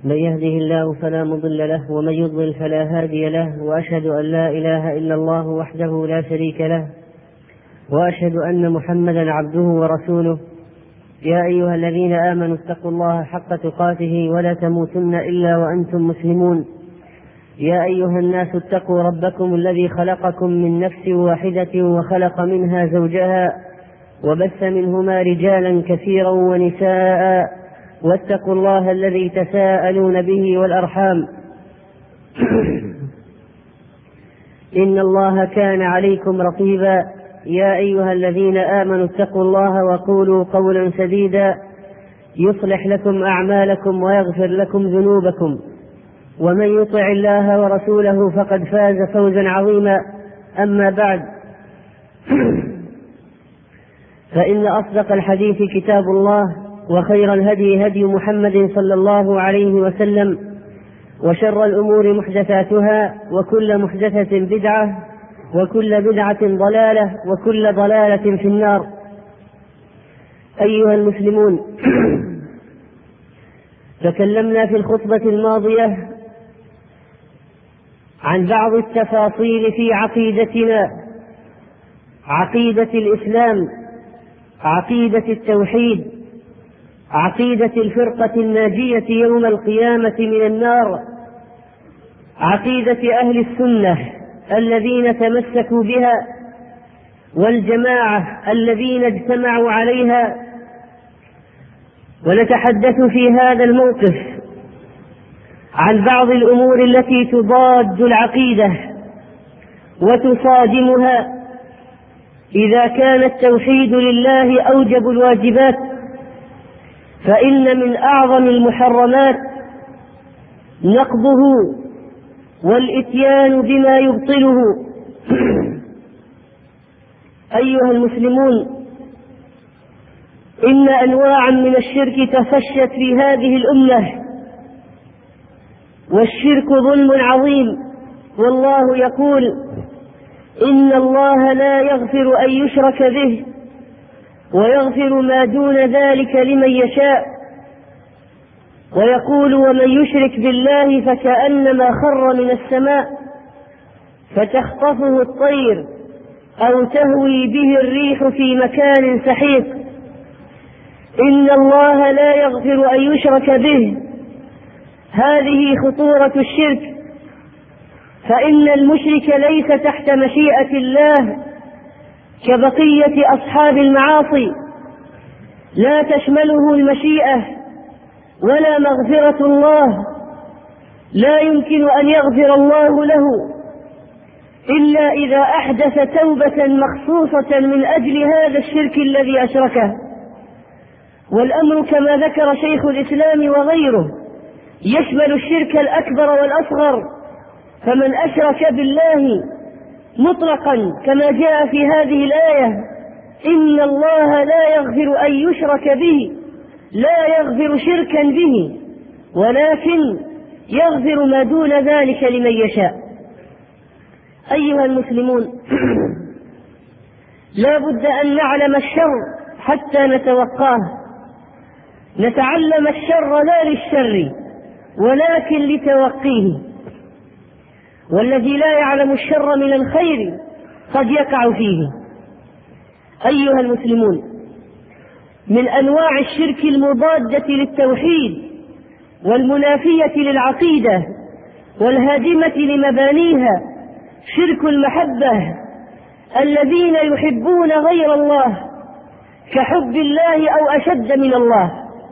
من يهده الله فلا مضل له ومن يضلل فلا هادي له، وأشهد أن لا إله إلا الله وحده لا شريك له، وأشهد أن محمدا عبده ورسوله. يا أيها الذين آمنوا اتقوا الله حق تقاته ولا تموتن إلا وأنتم مسلمون. يا أيها الناس اتقوا ربكم الذي خلقكم من نفس واحدة وخلق منها زوجها وبث منهما رجالا كثيرا ونساء، واتقوا الله الذي تساءلون به والأرحام إن الله كان عليكم رقيبا. يا أيها الذين آمنوا اتقوا الله وقولوا قولا سديدا يصلح لكم أعمالكم ويغفر لكم ذنوبكم، ومن يطع الله ورسوله فقد فاز فوزا عظيما. أما بعد، فإن أصدق الحديث كتاب الله، وخير الهدي هدي محمد صلى الله عليه وسلم، وشر الأمور محدثاتها، وكل محدثة بدعة، وكل بدعة ضلالة، وكل ضلالة في النار. أيها المسلمون، تكلمنا في الخطبة الماضية عن بعض التفاصيل في عقيدتنا، عقيدة الإسلام، عقيدة التوحيد، عقيدة الفرقة الناجية يوم القيامة من النار، عقيدة أهل السنة الذين تمسكوا بها، والجماعة الذين اجتمعوا عليها. ونتحدث في هذا الموقف عن بعض الأمور التي تضاد العقيدة وتصادمها. إذا كان التوحيد لله أوجب الواجبات، فإن من أعظم المحرمات نقضه والإتيان بما يبطله. أيها المسلمون، إن أنواعا من الشرك تفشت في هذه الأمة، والشرك ظلم عظيم، والله يقول: إن الله لا يغفر أن يشرك به ويغفر ما دون ذلك لمن يشاء. ويقول: ومن يشرك بالله فكأنما خر من السماء فتخطفه الطير أو تهوي به الريح في مكان سحيق. إن الله لا يغفر أن يشرك به. هذه خطورة الشرك، فإن المشرك ليس تحت مشيئة الله كبقية أصحاب المعاصي، لا تشمله المشيئة ولا مغفرة الله، لا يمكن أن يغفر الله له إلا إذا أحدث توبة مخصوصة من أجل هذا الشرك الذي أشركه. والأمر كما ذكر شيخ الإسلام وغيره يشمل الشرك الأكبر والأصغر، فمن أشرك بالله مطلقا كما جاء في هذه الآية: إن الله لا يغفر أن يشرك به، لا يغفر شركا به، ولكن يغفر ما دون ذلك لمن يشاء. أيها المسلمون، لا بد أن نعلم الشر حتى نتوقاه، نتعلم الشر لا للشر ولكن لتوقيه. والذي لا يعلم الشر من الخير قد يقع فيه. أيها المسلمون، من أنواع الشرك المضادة للتوحيد والمنافية للعقيدة والهادمة لمبانيها شرك المحبة، الذين يحبون غير الله كحب الله أو أشد من الله،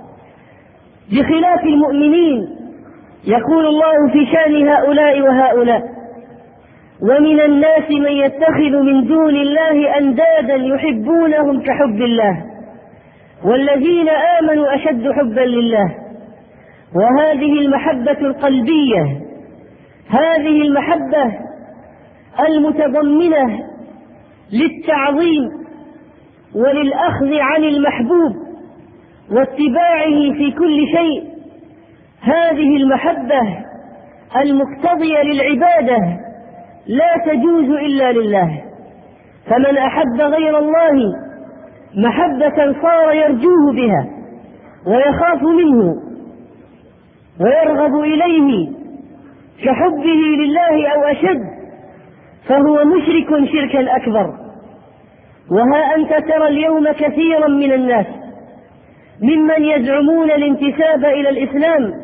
بخلاف المؤمنين. يقول الله في شأن هؤلاء وهؤلاء: ومن الناس من يتخذ من دون الله أندادا يحبونهم كحب الله والذين آمنوا أشد حبا لله. وهذه المحبة القلبية، هذه المحبة المتضمنة للتعظيم وللأخذ عن المحبوب واتباعه في كل شيء، هذه المحبة المقتضية للعبادة لا تجوز إلا لله. فمن أحب غير الله محبة صار يرجوه بها ويخاف منه ويرغب إليه كحبه لله أو أشد فهو مشرك شركا أكبر. وها أنت ترى اليوم كثيرا من الناس ممن يزعمون الانتساب إلى الإسلام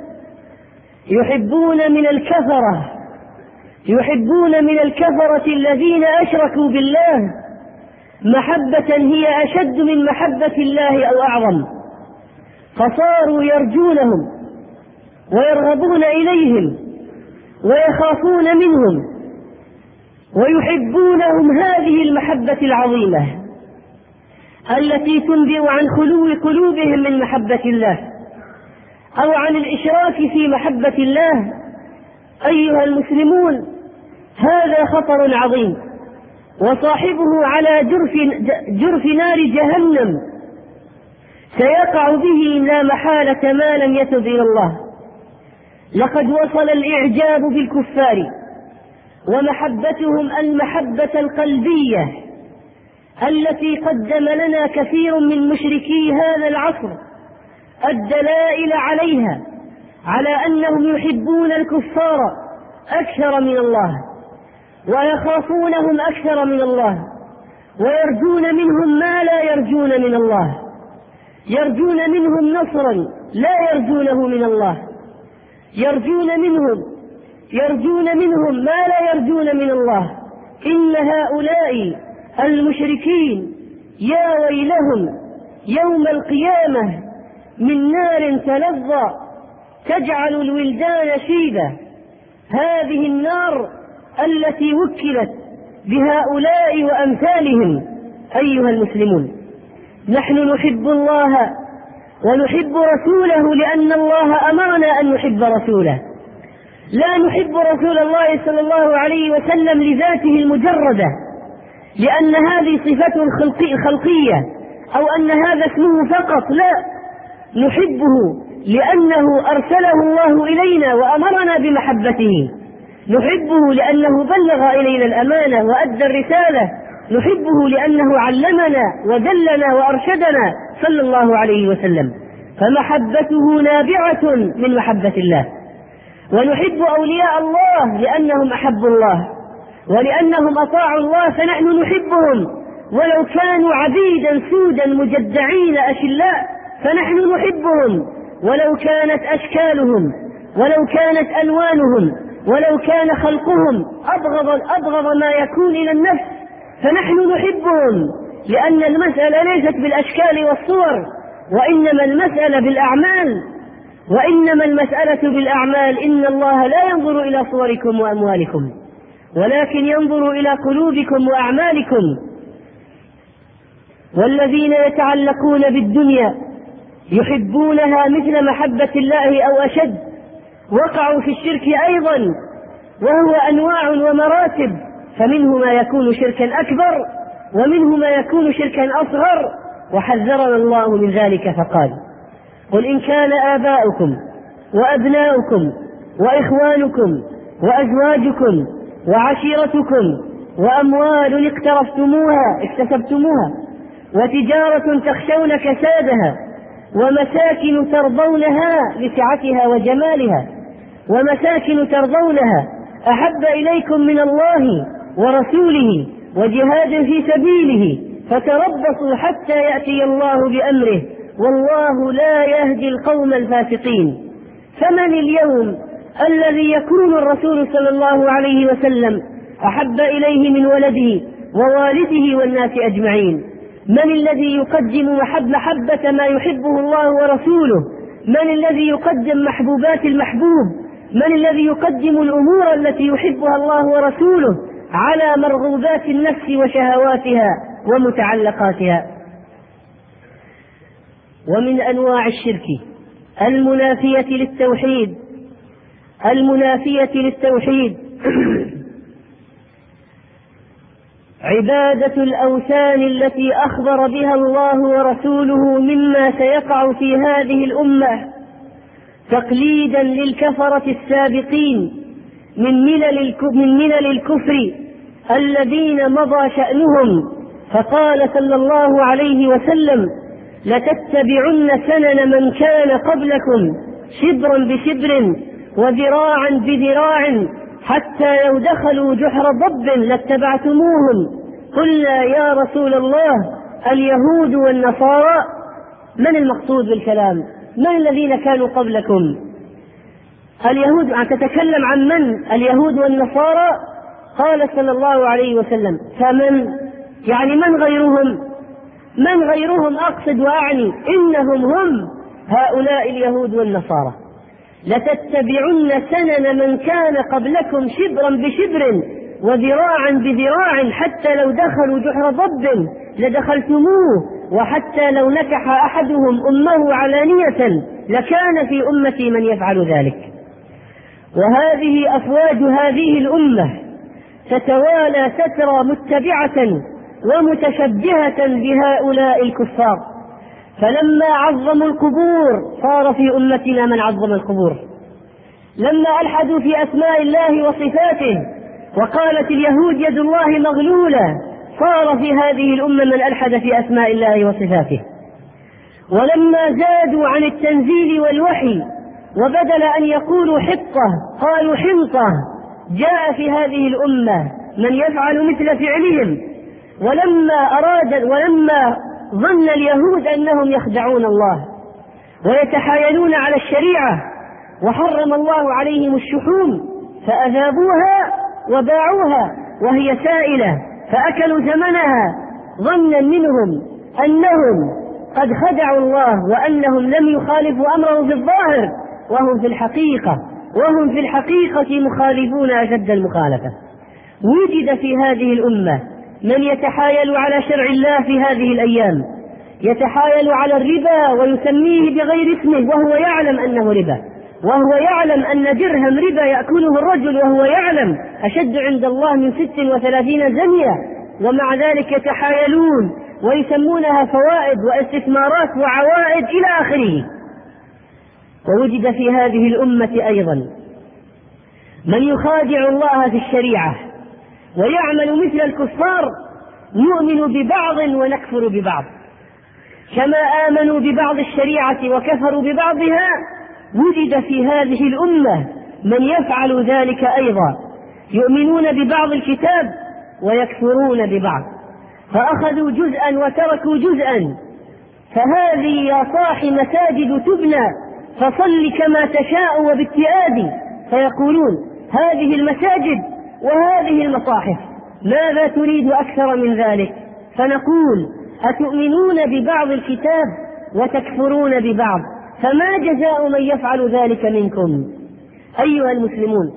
يحبون من الكفرة الذين أشركوا بالله محبة هي أشد من محبة الله أو أعظم، فصاروا يرجونهم ويرغبون إليهم ويخافون منهم ويحبونهم هذه المحبة العظيمة التي تنبئ عن خلو قلوبهم من محبة الله أو عن الإشراك في محبة الله. أيها المسلمون، هذا خطر عظيم، وصاحبه على جرف نار جهنم سيقع به لا محالة ما لم يتب إلى الله. لقد وصل الإعجاب بالكفار ومحبتهم المحبة القلبية التي قدم لنا كثير من مشركي هذا العصر الدلائل عليها، على أنهم يحبون الكفار أكثر من الله ويخافونهم أكثر من الله ويرجون منهم ما لا يرجون من الله، يرجون منهم نصرا لا يرجونه من الله، يرجون منهم ما لا يرجون من الله. إن هؤلاء المشركين يا ويلهم يوم القيامة من نار تلظى تجعل الولدان شيبة. هذه النار التي وكلت بهؤلاء وأمثالهم. أيها المسلمون، نحن نحب الله ونحب رسوله لأن الله أمرنا أن نحب رسوله، لا نحب رسول الله صلى الله عليه وسلم لذاته المجردة لأن هذه صفته خلقية أو أن هذا اسمه فقط، لا، نحبه لأنه أرسله الله إلينا وأمرنا بمحبته، نحبه لأنه بلغ إلينا الأمانة وأدى الرسالة، نحبه لأنه علمنا ودلنا وأرشدنا صلى الله عليه وسلم، فمحبته نابعة من محبة الله. ونحب أولياء الله لأنهم أحبوا الله ولأنهم أطاعوا الله، فنحن نحبهم ولو كانوا عبيدا سودا مجدعين أشلاء، فنحن نحبهم ولو كانت أشكالهم ولو كانت ألوانهم ولو كان خلقهم أبغض ما يكون إلى النفس، فنحن نحبهم لأن المسألة ليست بالأشكال والصور وإنما المسألة بالأعمال. إن الله لا ينظر إلى صوركم وأموالكم ولكن ينظر إلى قلوبكم وأعمالكم. والذين يتعلقون بالدنيا يحبونها مثل محبة الله أو أشد، وقعوا في الشرك أيضا، وهو أنواع ومراتب، فمنه ما يكون شركا أكبر ومنه ما يكون شركا أصغر، وحذرنا الله من ذلك فقال: قل إن كان آباؤكم وأبناؤكم وإخوانكم وأزواجكم وعشيرتكم وأموال اكتسبتموها وتجارة تخشون كسادها ومساكن ترضونها لسعتها وجمالها ومساكن ترضونها أحب إليكم من الله ورسوله وجهاد في سبيله فتربصوا حتى يأتي الله بأمره والله لا يهدي القوم الفاسقين. فمن اليوم الذي يكون الرسول صلى الله عليه وسلم أحب إليه من ولده ووالده والناس أجمعين؟ من الذي يقدم محبة ما يحبه الله ورسوله؟ من الذي يقدم محبوبات المحبوب؟ من الذي يقدم الأمور التي يحبها الله ورسوله على مرغوبات النفس وشهواتها ومتعلقاتها؟ ومن أنواع الشرك المنافية للتوحيد عبادة الأوثان التي أخبر بها الله ورسوله مما سيقع في هذه الأمة تقليدا للكفرة السابقين من ملل الكفر الذين مضى شأنهم. فقال صلى الله عليه وسلم: لتتبعن سنن من كان قبلكم شبرا بشبر وذراعا بذراع حتى لو دخلوا جحر ضب لاتبعتموهم. قلنا يا رسول الله اليهود والنصارى. من المقصود بالكلام؟ من الذين كانوا قبلكم؟ اليهود. تتكلم عن من؟ اليهود والنصارى. قال صلى الله عليه وسلم فمن؟ يعني من غيرهم؟ من غيرهم أقصد وأعني إنهم هم هؤلاء اليهود والنصارى. لتتبعن سنن من كان قبلكم شبرا بشبر وذراعا بذراع حتى لو دخلوا جحر ضب لدخلتموه وحتى لو نكح أحدهم أمه علانية لكان في أمتي من يفعل ذلك. وهذه أفواج هذه الأمة تتوالى تترى متبعة ومتشبهة بهؤلاء الكفار. فلما عظموا القبور صار في أمتنا من عظم القبور. لما ألحدوا في أسماء الله وصفاته وقالت اليهود يد الله مغلولة صار في هذه الأمة من ألحد في أسماء الله وصفاته. ولما زادوا عن التنزيل والوحي وبدل أن يقولوا حطة قالوا حنطة جاء في هذه الأمة من يفعل مثل فعلهم. ولما ظن اليهود أنهم يخدعون الله ويتحايلون على الشريعة وحرم الله عليهم الشحوم فأذابوها وباعوها وهي سائلة فأكلوا ثمنها ظنا منهم أنهم قد خدعوا الله وأنهم لم يخالفوا أمره في الظاهر وهم في الحقيقة مخالفون أشد المخالفة. وجد في هذه الأمة من يتحايل على شرع الله في هذه الأيام، يتحايل على الربا ويسميه بغير اسمه وهو يعلم أنه ربا، وهو يعلم أن درهم ربا يأكله الرجل وهو يعلم أشد عند الله من 36 زنية، ومع ذلك يتحايلون ويسمونها فوائد واستثمارات وعوائد إلى آخره. ووجد في هذه الأمة أيضا من يخادع الله في الشريعة ويعمل مثل الكفار، نؤمن ببعض ونكفر ببعض. كما آمنوا ببعض الشريعة وكفروا ببعضها وجد في هذه الأمة من يفعل ذلك أيضا، يؤمنون ببعض الكتاب ويكفرون ببعض، فأخذوا جزءا وتركوا جزءا. فهذه يا صاح مساجد تبنى فصل كما تشاء وباتئاب، فيقولون هذه المساجد وهذه المصاحف ماذا تريد أكثر من ذلك؟ فنقول أتؤمنون ببعض الكتاب وتكفرون ببعض، فما جزاء من يفعل ذلك منكم؟ أيها المسلمون،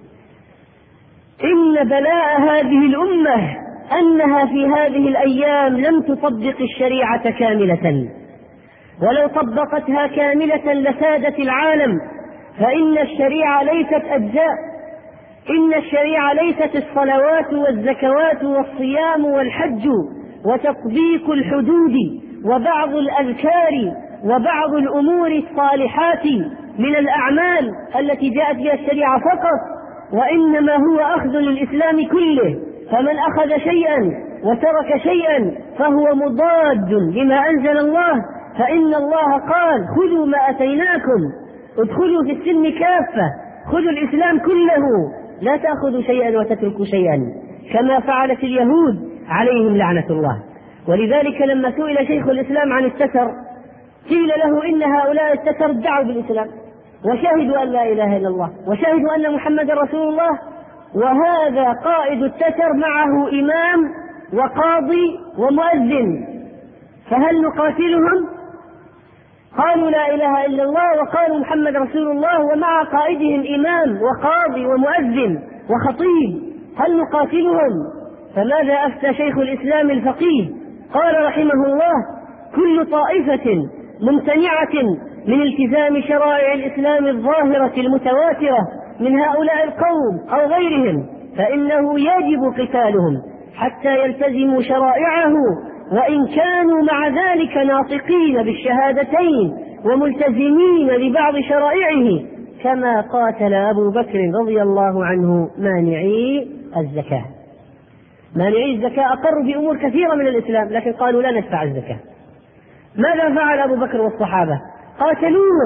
إن بلاء هذه الأمة أنها في هذه الأيام لم تطبق الشريعة كاملة، ولو طبقتها كاملة لسادت العالم. فإن الشريعة ليست أجزاء، إن الشريعة ليست الصلوات والزكوات والصيام والحج وتطبيق الحدود وبعض الأذكار وبعض الأمور الصالحات من الأعمال التي جاءت بها الشريعة فقط، وإنما هو أخذ للإسلام كله. فمن أخذ شيئا وترك شيئا فهو مضاد لما أنزل الله، فإن الله قال خذوا ما أتيناكم، ادخلوا في السلم كافة، خذوا الإسلام كله، لا تأخذوا شيئا وتتركوا شيئا، كما فعلت اليهود عليهم لعنة الله. ولذلك لما سئل شيخ الإسلام عن التتر قيل له إن هؤلاء التتر ادعوا بالإسلام وشهدوا أن لا إله إلا الله وشهدوا أن محمد رسول الله، وهذا قائد التتر معه إمام وقاضي ومؤذن، فهل نقاتلهم؟ قالوا لا إله إلا الله وقالوا محمد رسول الله ومع قائدهم إمام وقاضي ومؤذن وخطيب، هل نقاتلهم؟ فماذا أفتى شيخ الإسلام الفقيه؟ قال رحمه الله كل طائفة ممتنعة من التزام شرائع الإسلام الظاهرة المتواترة من هؤلاء القوم أو غيرهم فإنه يجب قتالهم حتى يلتزموا شرائعه، وإن كانوا مع ذلك ناطقين بالشهادتين وملتزمين لبعض شرائعه، كما قاتل أبو بكر رضي الله عنه مانعي الزكاة. مانعي الزكاة أقروا بأمور كثيرة من الإسلام لكن قالوا لا ندفع الزكاة. ماذا فعل أبو بكر والصحابة؟ قاتلوهم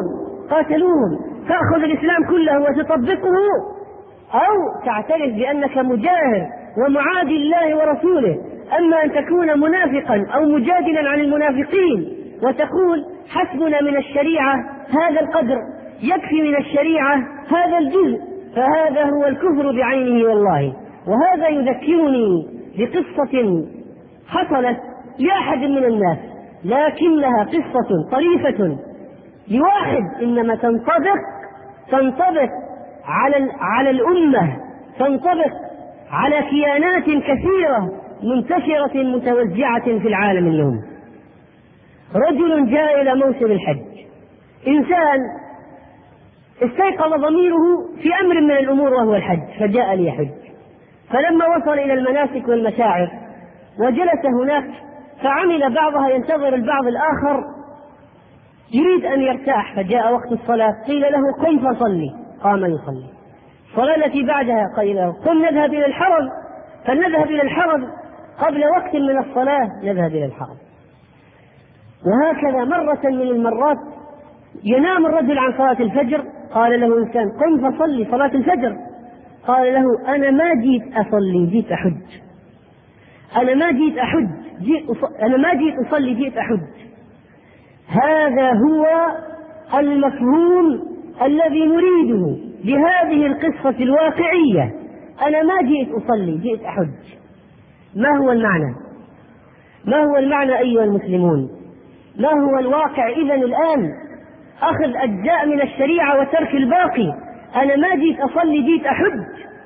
قاتلوهم، تأخذ الإسلام كله وتطبقه، أو تعترف بأنك مجاهر ومعادي الله ورسوله. أما أن تكون منافقا أو مجادلا عن المنافقين وتقول حسبنا من الشريعة هذا القدر، يكفي من الشريعة هذا الجزء، فهذا هو الكفر بعينه والله. وهذا يذكرني بقصة حصلت لأحد من الناس، لكنها قصة طريفة لواحد إنما تنطبق على الأمة، تنطبق على كيانات كثيرة منتشرة متوزعة في العالم اليوم. رجل جاء إلى موسم الحج، إنسان استيقظ ضميره في أمر من الأمور وهو الحج، فجاء ليحج. فلما وصل إلى المناسك والمشاعر وجلس هناك فعمل بعضها ينتظر البعض الآخر يريد أن يرتاح، فجاء وقت الصلاة قيل له قم فصلي، قام يصلي. الصلاة التي بعدها قيل له قم نذهب إلى الحرم، فنذهب إلى الحرم قبل وقت من الصلاة نذهب إلى الحرم. وهكذا مرة من المرات ينام الرجل عن صلاة الفجر، قال له إنسان قم فصلي صلاة الفجر، قال له أنا ما جيت أصلي جيت أحج، أنا ما جيت أصلي جيت أحج. هذا هو المفهوم الذي نريده بهذه القصة الواقعية، أنا ما جيت أصلي جيت أحج. ما هو المعنى؟ ما هو المعنى أيها المسلمون؟ ما هو الواقع إذن الآن؟ أخذ أجزاء من الشريعة وترك الباقي. أنا ما جيت أصلي جيت أحج،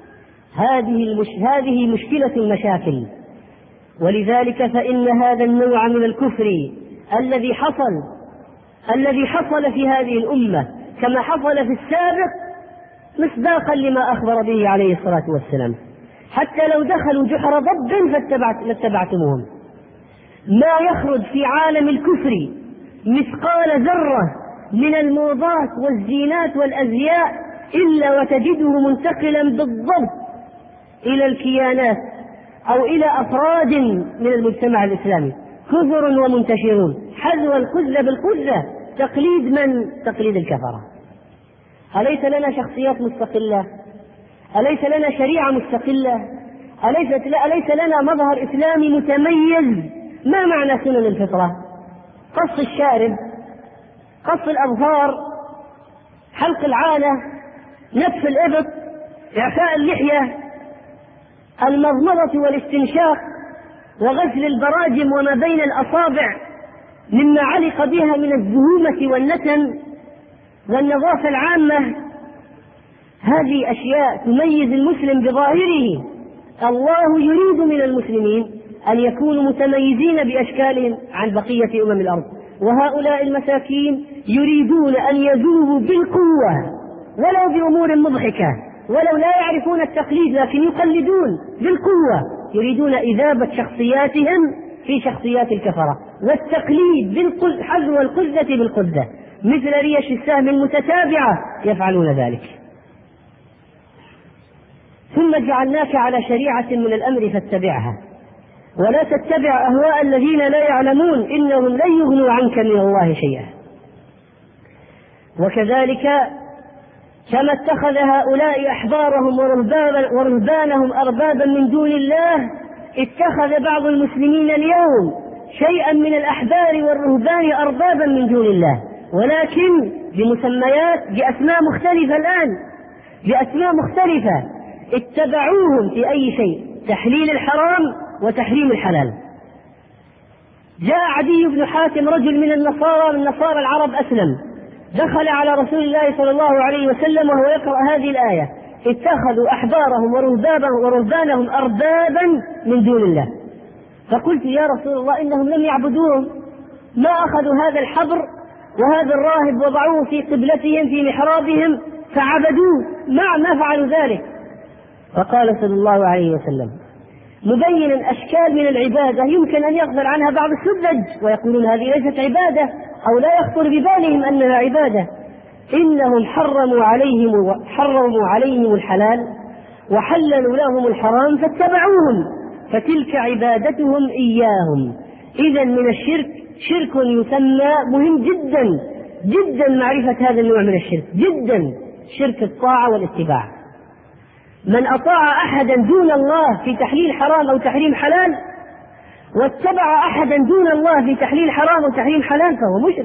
هذه مشكلة المشاكل. ولذلك فإن هذا النوع من الكفر الذي حصل في هذه الأمة كما حصل في السابق مصداقا لما أخبر به عليه الصلاة والسلام. حتى لو دخلوا جحر ضب لاتبعتموهم. ما يخرج في عالم الكفر مثقال ذرة من الموضات والزينات والأزياء إلا وتجده منتقلا بالضبط إلى الكيانات أو إلى أفراد من المجتمع الإسلامي، كثر ومنتشرون، حذو الخذة بالخذة، تقليد من؟ تقليد الكفرة. أليس لنا شخصيات مستقلة؟ أليس لنا شريعة مستقلة؟ أليس لنا مظهر إسلامي متميز؟ ما معنى سنن الفطرة؟ قص الشارب، قص الأظفار، حلق العانة، نتف الإبط، إعفاء اللحية، المضمضة والاستنشاق، وغسل البراجم وما بين الأصابع مما علق بها من الزهومة والنتن والنظافة العامة. هذه أشياء تميز المسلم بظاهره. الله يريد من المسلمين أن يكونوا متميزين بأشكالهم عن بقية أمم الأرض، وهؤلاء المساكين يريدون أن يذوبوا بالقوة ولو بأمور مضحكة، ولو لا يعرفون التقليد لكن يقلدون بالقوة، يريدون إذابة شخصياتهم في شخصيات الكفرة، والتقليد حذو القذة بالقذة مثل ريش السهم المتتابعة يفعلون ذلك. ثم جعلناك على شريعة من الأمر فاتبعها ولا تتبع أهواء الذين لا يعلمون إنهم لن يغنوا عنك من الله شيئا. وكذلك كما اتخذ هؤلاء أحبارهم ورهبانهم أربابا من دون الله، اتخذ بعض المسلمين اليوم شيئا من الأحبار والرهبان أربابا من دون الله، ولكن بأسماء مختلفة الآن، بأسماء مختلفة اتبعوهم في أي شيء، تحليل الحرام وتحريم الحلال. جاء عدي بن حاتم رجل من النصارى العرب أسلم، دخل على رسول الله صلى الله عليه وسلم وهو يقرأ هذه الآية: اتخذوا أحبارهم ورهبانهم أربابا من دون الله. فقلت يا رسول الله إنهم لم يعبدوهم، ما أخذوا هذا الحبر وهذا الراهب وضعوه في قبلتهم في محرابهم فعبدوه، ما فعلوا ذلك. فقال صلى الله عليه وسلم مبينا أشكال من العبادة يمكن أن يغفل عنها بعض السذج ويقولون هذه ليست عبادة أو لا يخطر ببالهم أنها عبادة: إنهم حرموا عليهم الحلال وحللوا لهم الحرام فاتبعوهم فتلك عبادتهم إياهم. إذن من الشرك شرك يسمى مهم جدا جدا معرفة هذا النوع من الشرك، جدا شرك الطاعة والاتباع. من أطاع أحدا دون الله في تحليل حرام أو تحريم حلال، واتبع أحدا دون الله في تحليل حرام أو تحريم حلال،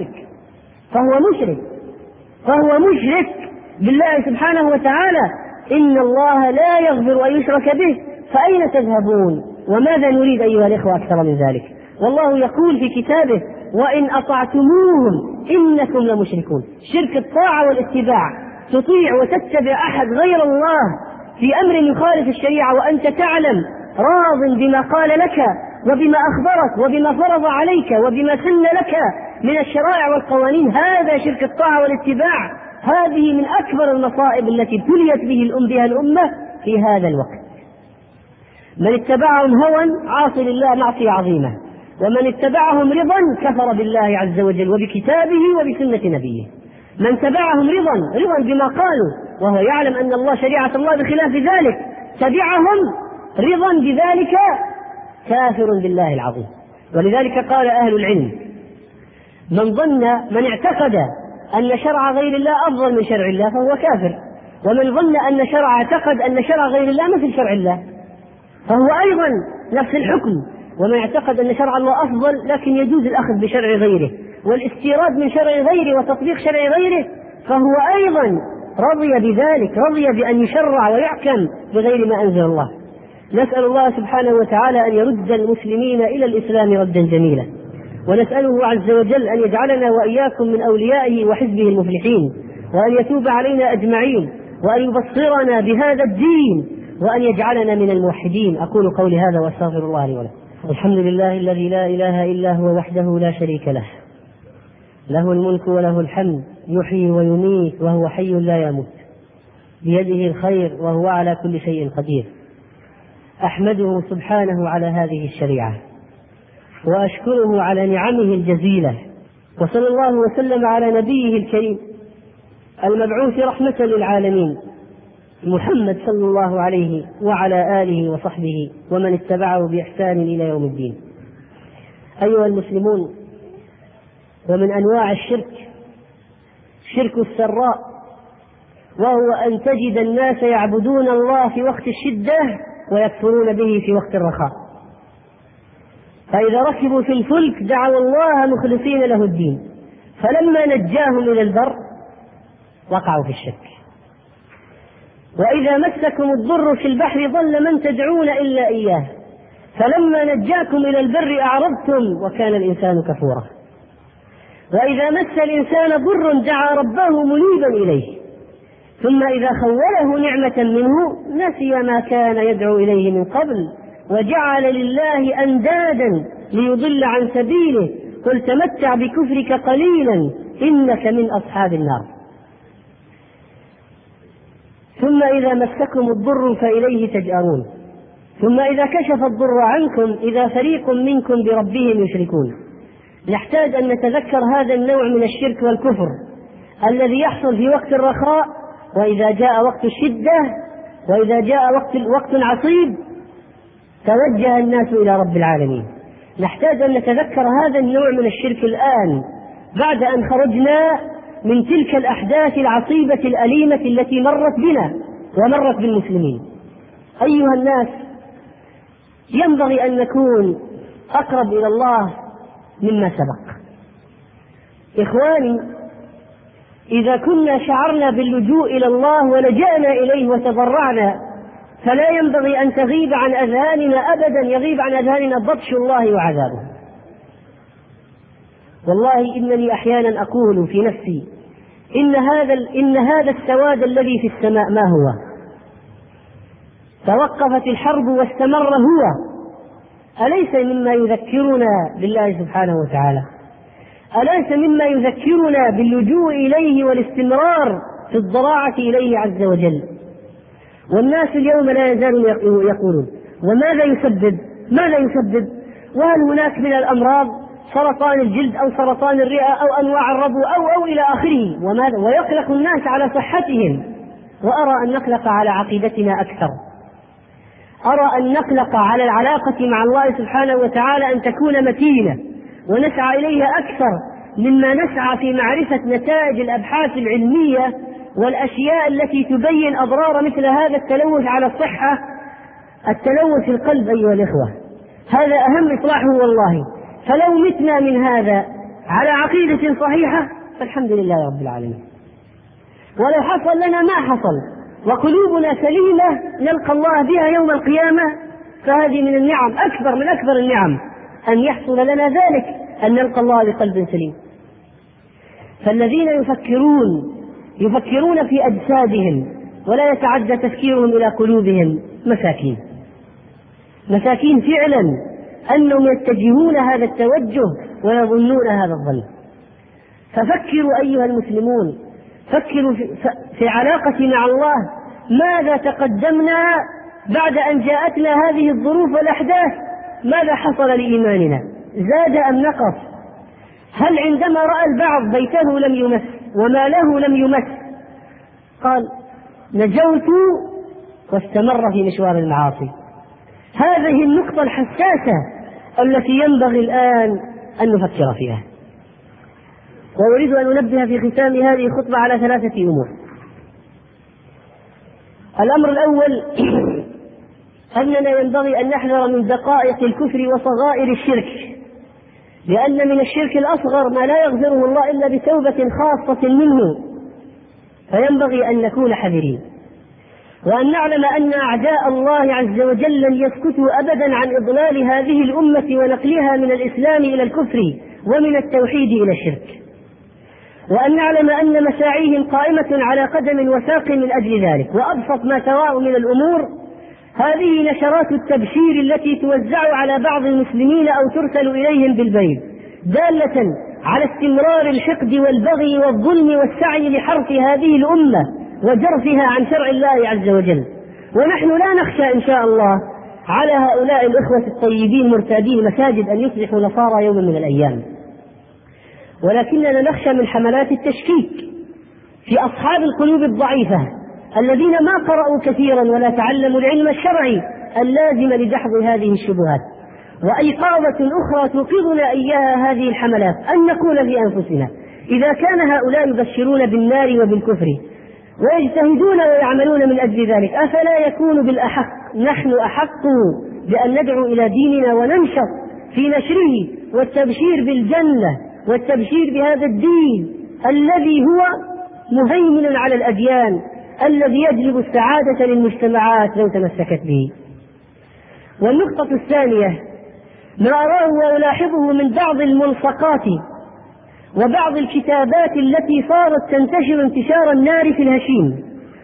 فهو مشرك بالله سبحانه وتعالى. إن الله لا يغفر أن يشرك به، فأين تذهبون وماذا نريد أيها الإخوة أكثر من ذلك؟ والله يقول في كتابه: وإن أطعتموهم إنكم لمشركون. شرك الطاعة والاتباع، تطيع وتتبع أحد غير الله في أمر يخالف الشريعة وأنت تعلم راض بما قال لك وبما أخبرك وبما فرض عليك وبما سن لك من الشرائع والقوانين، هذا شرك الطاعة والاتباع. هذه من أكبر المصائب التي ابتليت بها الأمة في هذا الوقت. من اتبعهم هوى عاصي لله معصية عظيمة، ومن اتبعهم رضا كفر بالله عز وجل وبكتابه وبسنة نبيه. من تبعهم رضا بما قالوا وهو يعلم أن الله شريعة الله بخلاف ذلك، تبعهم رضا بذلك، كافر بالله العظيم. ولذلك قال أهل العلم: من اعتقد أن شرع غير الله أفضل من شرع الله فهو كافر، ومن ظن اعتقد أن شرع غير الله مثل شرع الله فهو أيضا نفس الحكم. ومن اعتقد أن شرع الله أفضل لكن يجوز الأخذ بشرع غيره والاستيراد من شرع غيره وتطبيق شرع غيره، فهو أيضا رضي بذلك، رضي بأن يشرع ويحكم بغير ما أنزل الله. نسأل الله سبحانه وتعالى أن يرد المسلمين إلى الإسلام ردا جميلا، ونسأله عز وجل أن يجعلنا وإياكم من أوليائه وحزبه المفلحين، وأن يتوب علينا أجمعين، وأن يبصرنا بهذا الدين، وأن يجعلنا من الموحدين. أقول قولي هذا وأستغفر الله لي ولكم. الحمد لله الذي لا إله إلا هو وحده لا شريك له، له الملك وله الحمد، يحيي ويميت وهو حي لا يموت، بيده الخير وهو على كل شيء قدير. أحمده سبحانه على هذه الشريعة، وأشكره على نعمه الجزيلة، وصلى الله وسلم على نبيه الكريم المبعوث رحمة للعالمين محمد صلى الله عليه وعلى آله وصحبه ومن اتبعه بإحسان إلى يوم الدين. أيها المسلمون، ومن أنواع الشرك شرك السراء، وهو أن تجد الناس يعبدون الله في وقت الشدة ويكفرون به في وقت الرخاء، فإذا ركبوا في الفلك دعوا الله مخلصين له الدين، فلما نجاهم إلى البر وقعوا في الشرك. وإذا مسكم الضر في البحر ضل من تدعون إلا إياه، فلما نجاكم إلى البر أعرضتم وكان الإنسان كفورا. وإذا مس الإنسان ضر دعا ربه منيبا إليه، ثم إذا خوله نعمة منه نسي ما كان يدعو إليه من قبل وجعل لله أندادا ليضل عن سبيله، قل تمتع بكفرك قليلا إنك من أصحاب النار. ثم إذا مسكم الضر فإليه تجأرون، ثم إذا كشف الضر عنكم إذا فريق منكم بربهم يشركون. نحتاج أن نتذكر هذا النوع من الشرك والكفر الذي يحصل في وقت الرخاء، وإذا جاء وقت الشدة وإذا جاء وقت عصيب توجه الناس إلى رب العالمين. نحتاج أن نتذكر هذا النوع من الشرك الآن بعد أن خرجنا من تلك الأحداث العصيبة الأليمة التي مرت بنا ومرت بالمسلمين. أيها الناس، ينبغي أن نكون أقرب إلى الله مما سبق. إخواني، إذا كنا شعرنا باللجوء إلى الله ولجأنا إليه وتضرعنا، فلا ينبغي أن تغيب عن أذهاننا أبدا، يغيب عن أذهاننا بطش الله وعذابه. والله إنني أحيانا أقول في نفسي إن هذا السواد الذي في السماء ما هو؟ توقفت الحرب واستمر هو، أليس مما يذكرنا بالله سبحانه وتعالى؟ أليس مما يذكرنا باللجوء إليه والاستمرار في الضراعة إليه عز وجل؟ والناس اليوم لا يزالون يقولون: وماذا يسبب؟ وهل هناك من الأمراض سرطان الجلد أو سرطان الرئة أو أنواع الربو أو إلى آخره؟ ويقلق الناس على صحتهم. وأرى أن نقلق على عقيدتنا أكثر، أرى أن نقلق على العلاقة مع الله سبحانه وتعالى أن تكون متينة ونسعى إليها أكثر مما نسعى في معرفة نتائج الأبحاث العلمية والأشياء التي تبين أضرار مثل هذا التلوث على الصحة التلوث في القلب أيها الإخوة، هذا أهم إصلاحه والله. فلو متنا من هذا على عقيدة صحيحة فالحمد لله رب العالمين، ولو حصل لنا ما حصل وقلوبنا سليمة نلقى الله بها يوم القيامة، فهذه من النعم، أكبر من أكبر النعم أن يحصل لنا ذلك، أن نلقى الله بقلب سليم. فالذين يفكرون في أجسادهم ولا يتعدى تفكيرهم إلى قلوبهم مساكين فعلا، أنهم يتجهون هذا التوجه ويظنون هذا الظن. ففكروا أيها المسلمون، فكروا في علاقة مع الله، ماذا تقدمنا بعد أن جاءتنا هذه الظروف والأحداث؟ ماذا حصل لإيماننا؟ زاد أم نقص؟ هل عندما رأى البعض بيته لم يمس وماله لم يمس قال نجوت واستمر في مشوار المعاصي؟ هذه النقطة الحساسة التي ينبغي الآن أن نفكر فيها. وأريد أن أنبه في ختام هذه الخطبة على 3 أمور. الأمر الأول أننا ينبغي أن نحذر من دقائق الكفر وصغائر الشرك، لأن من الشرك الأصغر ما لا يغفره الله إلا بتوبة خاصة منه، فينبغي أن نكون حذرين، وأن نعلم أن أعداء الله عز وجل لن يسكتوا أبدا عن إضلال هذه الأمة ونقلها من الإسلام إلى الكفر ومن التوحيد إلى الشرك، وأن نعلم أن مساعيهم قائمة على قدم وساق من أجل ذلك. وأبسط ما تراه من الأمور هذه نشرات التبشير التي توزع على بعض المسلمين أو ترسل إليهم بالبيت، دالة على استمرار الحقد والبغي والظلم والسعي لحرف هذه الأمة وجرفها عن شرع الله عز وجل. ونحن لا نخشى إن شاء الله على هؤلاء الإخوة الطيبين مرتادين المساجد أن يصبحوا نصارى يوم من الأيام، ولكننا نخشى من حملات التشكيك في أصحاب القلوب الضعيفة الذين ما قرأوا كثيرا ولا تعلموا العلم الشرعي اللازم لدحض هذه الشبهات. وأيقاظة أخرى توقظنا إياها هذه الحملات أن نقول في أنفسنا إذا كان هؤلاء يبشرون بالنار وبالكفر ويجتهدون ويعملون من أجل ذلك، أفلا يكون بالأحق نحن أحق بأن ندعو إلى ديننا وننشط في نشره والتبشير بالجنة والتبشير بهذا الدين الذي هو مهيمن على الأديان، الذي يجلب السعادة للمجتمعات لو تمسكت به. والنقطة الثانية ما أراه وألاحظه من بعض الملصقات وبعض الكتابات التي صارت تنتشر انتشار النار في الهشيم،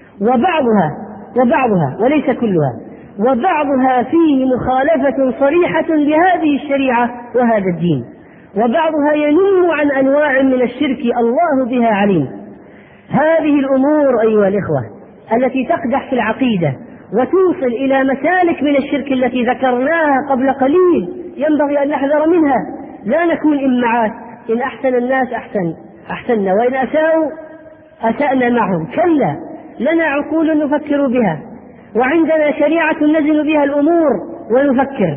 وبعضها وليس كلها، وبعضها فيه مخالفة صريحة لهذه الشريعة وهذا الدين، وبعضها ينم عن أنواع من الشرك الله بها عليم. هذه الأمور أيها الإخوة التي تقدح في العقيدة وتوصل إلى مسالك من الشرك التي ذكرناها قبل قليل ينبغي أن نحذر منها. لا نكون إمعات، إن أحسن الناس أحسننا، وإن أساءوا أسأنا معهم. كلا، لنا عقول نفكر بها، وعندنا شريعة نزل بها الأمور ونفكر.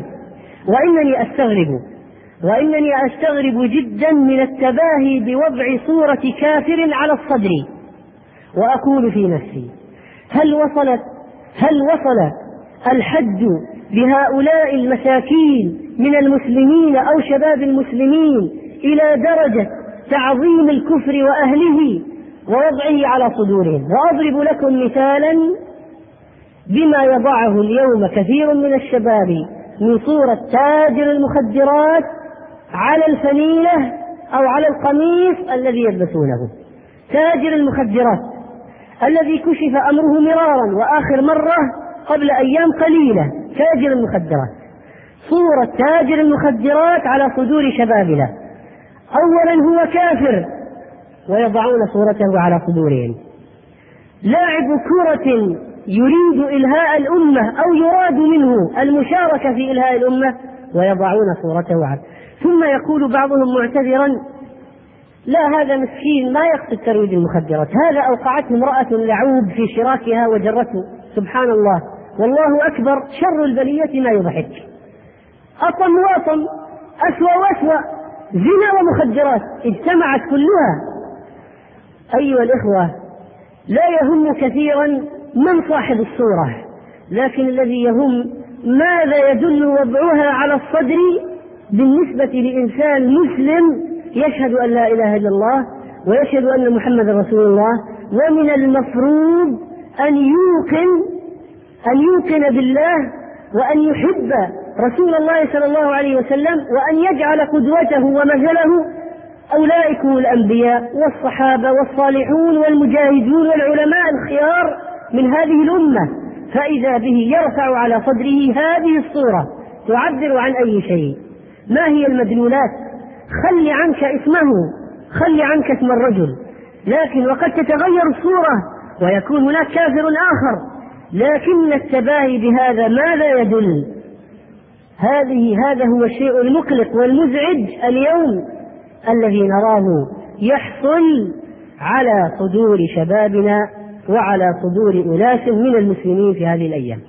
وإنني أستغرب جدا من التباهي بوضع صورة كافر على الصدر، وأقول في نفسي هل وصل الحد بهؤلاء المساكين من المسلمين أو شباب المسلمين إلى درجة تعظيم الكفر وأهله ووضعه على صدورهم؟ وأضرب لكم مثالا بما يضعه اليوم كثير من الشباب من صورة تاجر المخدرات على الفنيلة أو على القميص الذي يلبسونه. تاجر المخدرات الذي كشف أمره مرارا وآخر مرة قبل أيام قليلة، تاجر المخدرات، صورة تاجر المخدرات على صدور شبابنا. أولا هو كافر ويضعون صورته على صدورهم. لاعب كرة يريد إلهاء الأمة أو يراد منه المشاركة في إلهاء الأمة ويضعون صورته على. ثم يقول بعضهم معتذرا لا، هذا مسكين ما يقصد ترويج المخدرات، هذا أوقعته امرأة لعوب في شراكها وجرته. سبحان الله، والله أكبر، شر البلية ما يضحك. أطم وأطم، أسوأ وأسوأ، زنا ومخدرات اجتمعت كلها. أيها الإخوة، لا يهم كثيرا من صاحب الصورة، لكن الذي يهم ماذا يدل وضعها على الصدر بالنسبة لإنسان مسلم يشهد أن لا إله إلا الله ويشهد أن محمد رسول الله، ومن المفروض أن يوقن بالله وأن يحب رسول الله صلى الله عليه وسلم، وأن يجعل قدوته ومثله أولئك الأنبياء والصحابة والصالحون والمجاهدون والعلماء الخيار من هذه الأمة. فإذا به يرفع على صدره هذه الصورة تعبر عن أي شيء. ما هي المدلولات؟ خلي عنك اسمه، خلي عنك اسم الرجل، لكن وقد تتغير الصورة ويكون هناك كافر آخر، لكن التباهي بهذا ماذا يدل؟ هذا هو الشيء المقلق والمزعج اليوم الذي نراه يحصل على صدور شبابنا وعلى صدور أناس من المسلمين في هذه الأيام.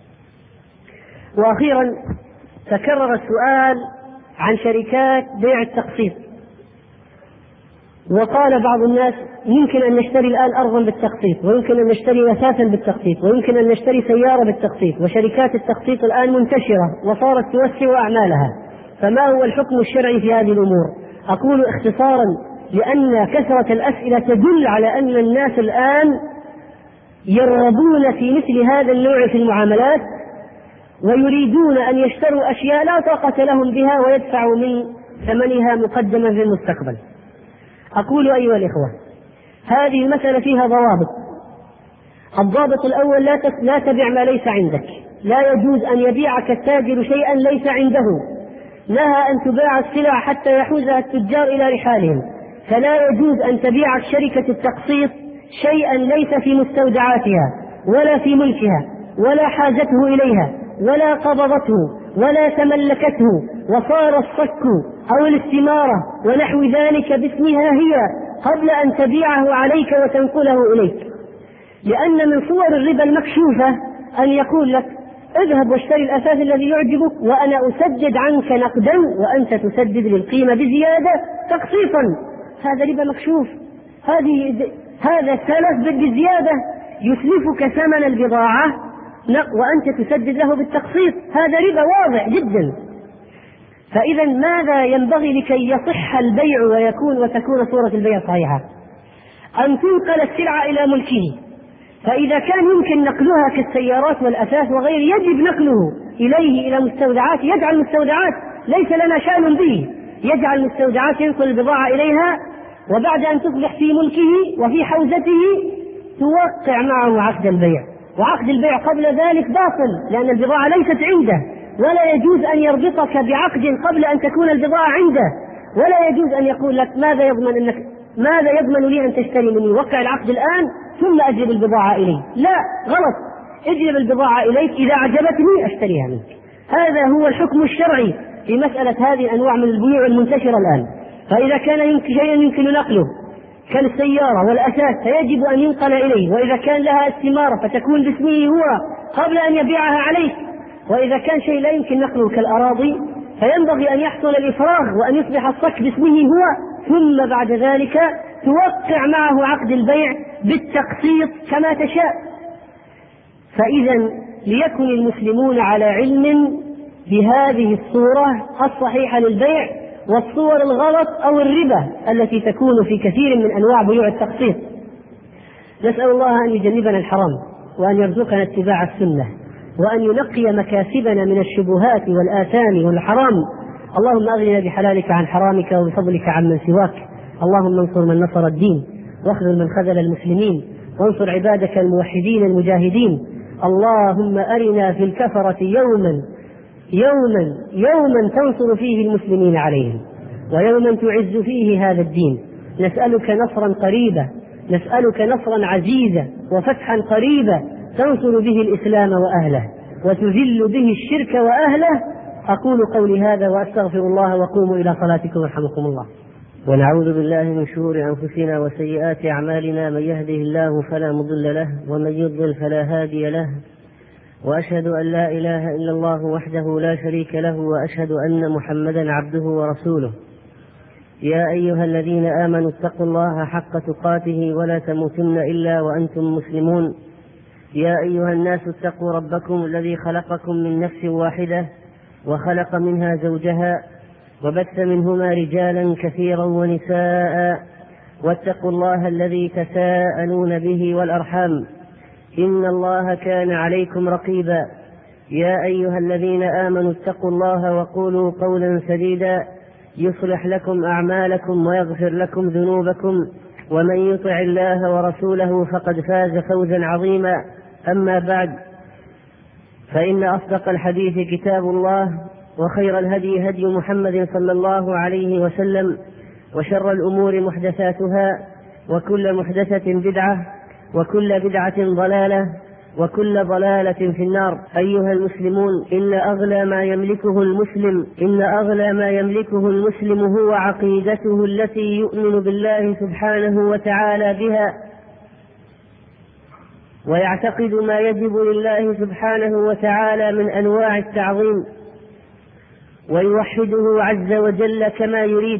وأخيرا تكرر السؤال عن شركات بيع التقسيط، وقال بعض الناس يمكن أن نشتري الآن أرضا بالتقسيط، ويمكن أن نشتري أثاثا بالتقسيط، ويمكن أن نشتري سيارة بالتقسيط، وشركات التقسيط الآن منتشرة وصارت توسع أعمالها. فما هو الحكم الشرعي في هذه الأمور؟ أقول اختصارا لأن كثرة الأسئلة تدل على أن الناس الآن يرغبون في مثل هذا النوع في المعاملات، ويريدون أن يشتروا أشياء لا طاقة لهم بها ويدفعوا من ثمنها مقدما في المستقبل. أقول أيها الإخوة، هذه المسألة فيها ضوابط. الضابط الأول: لا تبع ما ليس عندك. لا يجوز أن يبيعك التاجر شيئا ليس عنده. نهى أن تباع السلع حتى يحوزها التجار إلى رحالهم. فلا يجوز أن تبيعك شركة التقسيط شيئا ليس في مستودعاتها ولا في ملكها ولا حاجته إليها ولا قبضته ولا تملكته، وصار الصك أو الاستمارة ونحو ذلك باسمها هي قبل أن تبيعه عليك وتنقله إليك. لأن من صور الربا المكشوفة أن يقول لك: اذهب واشتري الأثاث الذي يعجبك وأنا أسدد عنك نقدا وأنت تسدد للقيمة بزيادة تقسيطا. هذا ربا مكشوف. هذا سلف بالزيادة، يسلفك ثمن البضاعة وأنت تسدد له بالتقسيط. هذا ربا واضح جدا. فإذا ماذا ينبغي لكي يصح البيع وتكون صورة البيع صحيحة؟ أن تنقل السلعة إلى ملكه. فإذا كان يمكن نقلها كالسيارات والأثاث وغير، يجب نقله إليه إلى مستودعات، يجعل مستودعات ليس لنا شأن به، يجعل مستودعات ينقل البضاعة إليها، وبعد أن تصبح في ملكه وفي حوزته توقع معه عقد البيع. وعقد البيع قبل ذلك باطل، لأن البضاعة ليست عنده، ولا يجوز أن يربطك بعقد قبل أن تكون البضاعة عنده، ولا يجوز أن يقول لك ماذا يضمن لي أن تشتري مني؟ وقع العقد الآن ثم أجلب البضاعة إلي. لا، غلط. اجلب البضاعة إليك، إذا أعجبتني أشتريها منك. هذا هو الحكم الشرعي في مسألة هذه الأنواع من البيوع المنتشرة الآن. فإذا كان شيئا يمكن نقله كالسيارة والأثاث فيجب أن ينقل إليه، وإذا كان لها استمارة فتكون باسمه هو قبل أن يبيعها عليك، وإذا كان شيء لا يمكن نقله كالأراضي فينبغي أن يحصل الإفراغ وأن يصبح الصك باسمه هو، ثم بعد ذلك توقع معه عقد البيع بالتقسيط كما تشاء. فإذا ليكن المسلمون على علم بهذه الصورة الصحيحة للبيع والصور الغلط أو الربا التي تكون في كثير من أنواع بيوع التقسيط. نسأل الله أن يجنبنا الحرام وأن يرزقنا اتباع السنة وأن ينقي مكاسبنا من الشبهات والآثام والحرام. اللهم أغننا بحلالك عن حرامك وبفضلك عمن سواك. اللهم انصر من نصر الدين واخذل من خذل المسلمين وانصر عبادك الموحدين المجاهدين. اللهم أرنا في الكفرة يوما تنصر فيه المسلمين عليهم، ويوما تعز فيه هذا الدين. نسألك نصرا قريبا، نسألك نصرا عزيزا وفتحا قريبا تنصر به الإسلام وأهله وتذل به الشرك وأهله. أقول قولي هذا وأستغفر الله، وقوموا إلى صلاتكم يرحمكم الله. ونعوذ بالله من شرور أنفسنا وسيئات أعمالنا، من يهده الله فلا مضل له ومن يضلل فلا هادي له، وأشهد أن لا إله إلا الله وحده لا شريك له، وأشهد أن محمدا عبده ورسوله. يا أيها الذين آمنوا اتقوا الله حق تقاته ولا تموتن إلا وأنتم مسلمون. يا أيها الناس اتقوا ربكم الذي خلقكم من نفس واحدة وخلق منها زوجها وبث منهما رجالا كثيرا ونساء، واتقوا الله الذي تساءلون به والأرحام إن الله كان عليكم رقيبا. يا أيها الذين آمنوا اتقوا الله وقولوا قولا سديدا يصلح لكم أعمالكم ويغفر لكم ذنوبكم، ومن يطع الله ورسوله فقد فاز فوزا عظيما. أما بعد، فإن أصدق الحديث كتاب الله، وخير الهدي هدي محمد صلى الله عليه وسلم، وشر الأمور محدثاتها، وكل محدثة بدعة، وكل بدعة ضلالة، وكل ضلالة في النار. أيها المسلمون، إن أغلى ما يملكه المسلم هو عقيدته التي يؤمن بالله سبحانه وتعالى بها، ويعتقد ما يجب لله سبحانه وتعالى من أنواع التعظيم، ويوحده عز وجل كما يريد،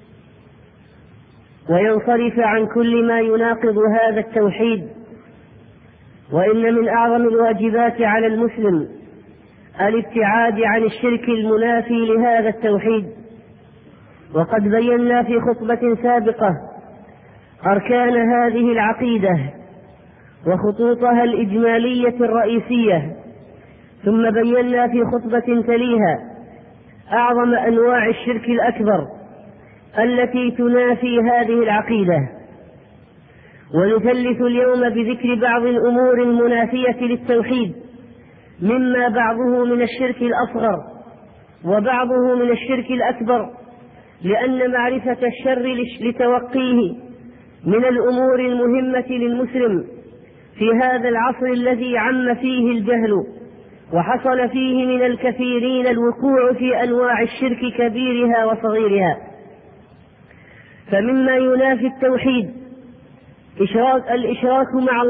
وينصرف عن كل ما يناقض هذا التوحيد. وإن من أعظم الواجبات على المسلم الابتعاد عن الشرك المنافي لهذا التوحيد. وقد بينا في خطبة سابقة أركان هذه العقيدة وخطوطها الإجمالية الرئيسية، ثم بينا في خطبة تليها أعظم أنواع الشرك الأكبر التي تنافي هذه العقيدة. ونثلث اليوم بذكر بعض الأمور المنافية للتوحيد، مما بعضه من الشرك الأصغر وبعضه من الشرك الأكبر، لأن معرفة الشر لتوقيه من الأمور المهمة للمسلم في هذا العصر الذي عم فيه الجهل وحصل فيه من الكثيرين الوقوع في أنواع الشرك كبيرها وصغيرها. فمما ينافي التوحيد الإشراك مع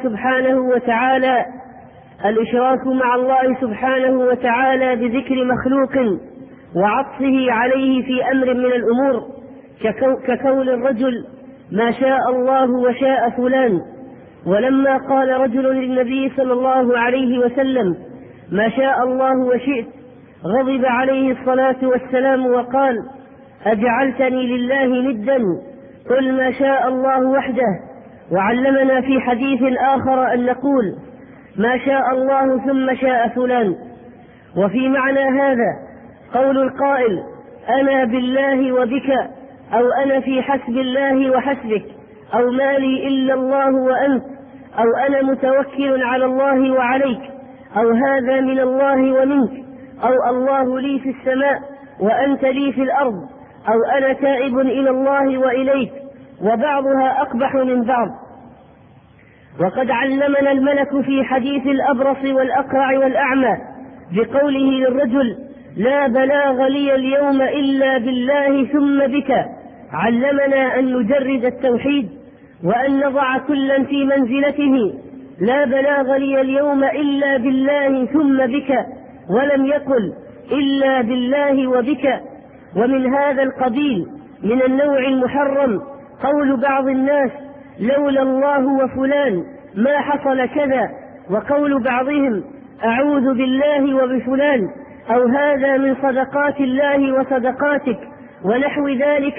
الله سبحانه وتعالى بذكر مخلوق وعطفه عليه في أمر من الأمور، كقول الرجل ما شاء الله وشاء فلان. ولما قال رجل للنبي صلى الله عليه وسلم ما شاء الله وشئت، غضب عليه الصلاة والسلام وقال أجعلتني لله ندا؟ قل ما شاء الله وحده. وعلمنا في حديث آخر أن نقول ما شاء الله ثم شاء فلان. وفي معنى هذا قول القائل أنا بالله وبك، أو أنا في حسب الله وحسبك، أو ما لي إلا الله وأنت، أو أنا متوكل على الله وعليك، أو هذا من الله ومنك، أو الله لي في السماء وأنت لي في الأرض، أو أنا تائب إلى الله وإليك، وبعضها أقبح من بعض. وقد علمنا الملك في حديث الأبرص والأقرع والأعمى بقوله للرجل لا بلاغ لي اليوم إلا بالله ثم بك. علمنا أن نجرد التوحيد وأن نضع كلا في منزلته. لا بلاغ لي اليوم إلا بالله ثم بك، ولم يقل إلا بالله وبك. ومن هذا القبيل من النوع المحرم قول بعض الناس لولا الله وفلان ما حصل كذا، وقول بعضهم أعوذ بالله وبفلان، أو هذا من صدقات الله وصدقاتك، ونحو ذلك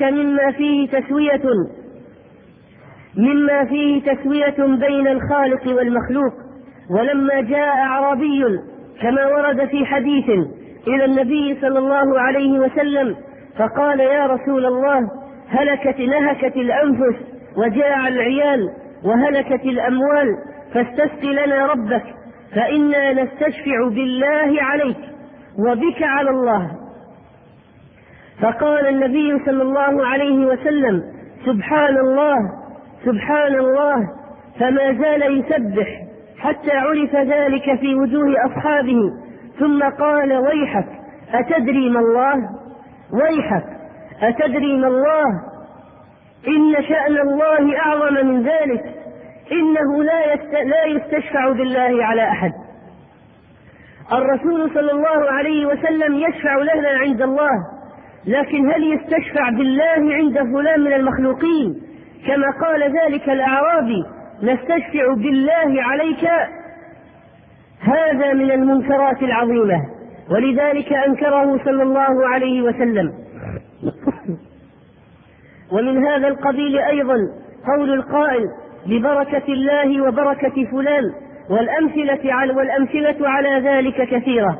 مما فيه تسوية بين الخالق والمخلوق. ولما جاء أعرابي كما ورد في حديث إلى النبي صلى الله عليه وسلم فقال يا رسول الله نهكت الأنفس وجاع العيال وهلكت الأموال، فاستسق لنا ربك فإنا نستشفع بالله عليك وبك على الله. فقال النبي صلى الله عليه وسلم سبحان الله سبحان الله، فما زال يسبح حتى عرف ذلك في وجوه أصحابه، ثم قال ويحك أتدري ما الله؟ ويحك أتدري ما الله؟ إن شأن الله أعظم من ذلك، إنه لا يستشفع بالله على أحد. الرسول صلى الله عليه وسلم يشفع لنا عند الله، لكن هل يستشفع بالله عند فلان من المخلوقين كما قال ذلك الأعرابي نستشفع بالله عليك؟ هذا من المنكرات العظيمة، ولذلك أنكره صلى الله عليه وسلم. ومن هذا القبيل أيضا قول القائل ببركة الله وبركة فلان، والأمثلة على ذلك كثيرة.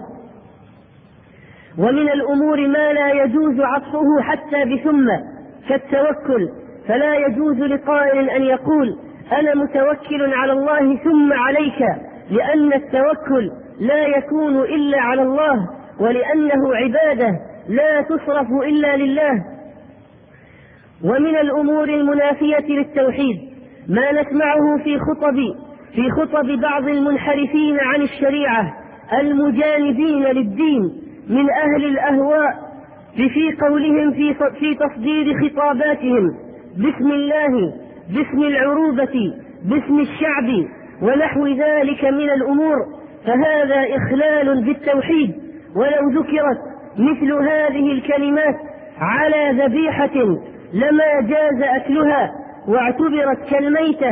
ومن الأمور ما لا يجوز عطفه حتى بثم كالتوكل، فلا يجوز لقائل أن يقول أنا متوكل على الله ثم عليك، لأن التوكل لا يكون إلا على الله، ولأنه عبادة لا تصرف إلا لله. ومن الأمور المنافية للتوحيد ما نسمعه في خطب بعض المنحرفين عن الشريعة المجانبين للدين من أهل الأهواء في قولهم في تصدير خطاباتهم باسم الله، باسم العروبة، باسم الشعب ونحو ذلك من الأمور، فهذا إخلال بالتوحيد. ولو ذكرت مثل هذه الكلمات على ذبيحة لما جاز أكلها واعتبرت كالميتة،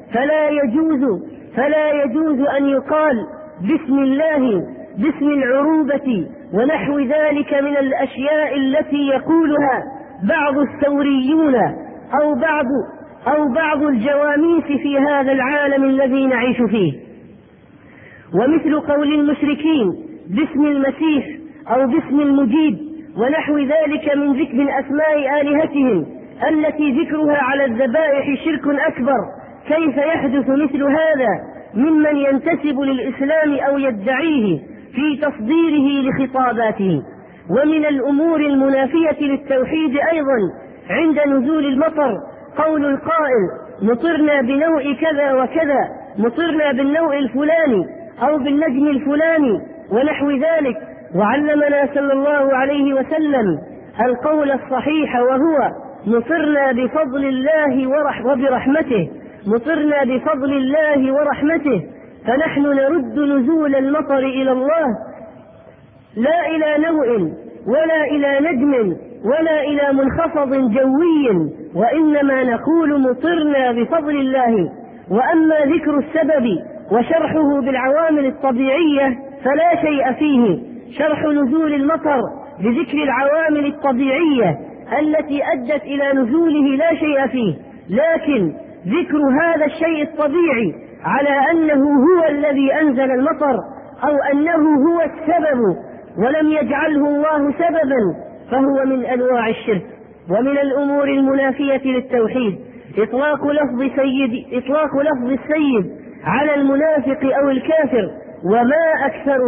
فلا يجوز أن يقال بسم الله، باسم العروبة ونحو ذلك من الأشياء التي يقولها بعض الثوريون أو بعض الجواميس في هذا العالم الذي نعيش فيه. ومثل قول المشركين باسم المسيح أو باسم المجيد ونحو ذلك من أسماء آلهتهم التي ذكرها على الذبائح شرك أكبر، كيف يحدث مثل هذا ممن ينتسب للإسلام أو يدعيه في تصديره لخطاباته؟ ومن الأمور المنافية للتوحيد أيضا عند نزول المطر قول القائل مطرنا بنوع كذا وكذا، مطرنا بالنوع الفلاني أو بالنجم الفلاني ونحو ذلك. وعلمنا صلى الله عليه وسلم القول الصحيح، وهو مطرنا بفضل الله وبرحمته، مطرنا بفضل الله ورحمته. فنحن نرد نزول المطر إلى الله، لا إلى نوع ولا إلى نجم ولا إلى منخفض جوي، وإنما نقول مطرنا بفضل الله. وأما ذكر السبب وشرحه بالعوامل الطبيعية فلا شيء فيه، شرح نزول المطر بذكر العوامل الطبيعية التي أدت إلى نزوله لا شيء فيه، لكن ذكر هذا الشيء الطبيعي على أنه هو الذي أنزل المطر أو أنه هو السبب ولم يجعله الله سببا فهو من أنواع الشرك. ومن الأمور المنافية للتوحيد إطلاق لفظ السيد على المنافق أو الكافر، وما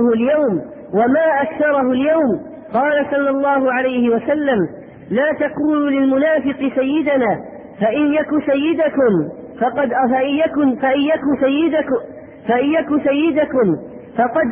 أكثره اليوم. قال صلى الله عليه وسلم لا تقولوا للمنافق سيدنا فإن يك سيدكم فقد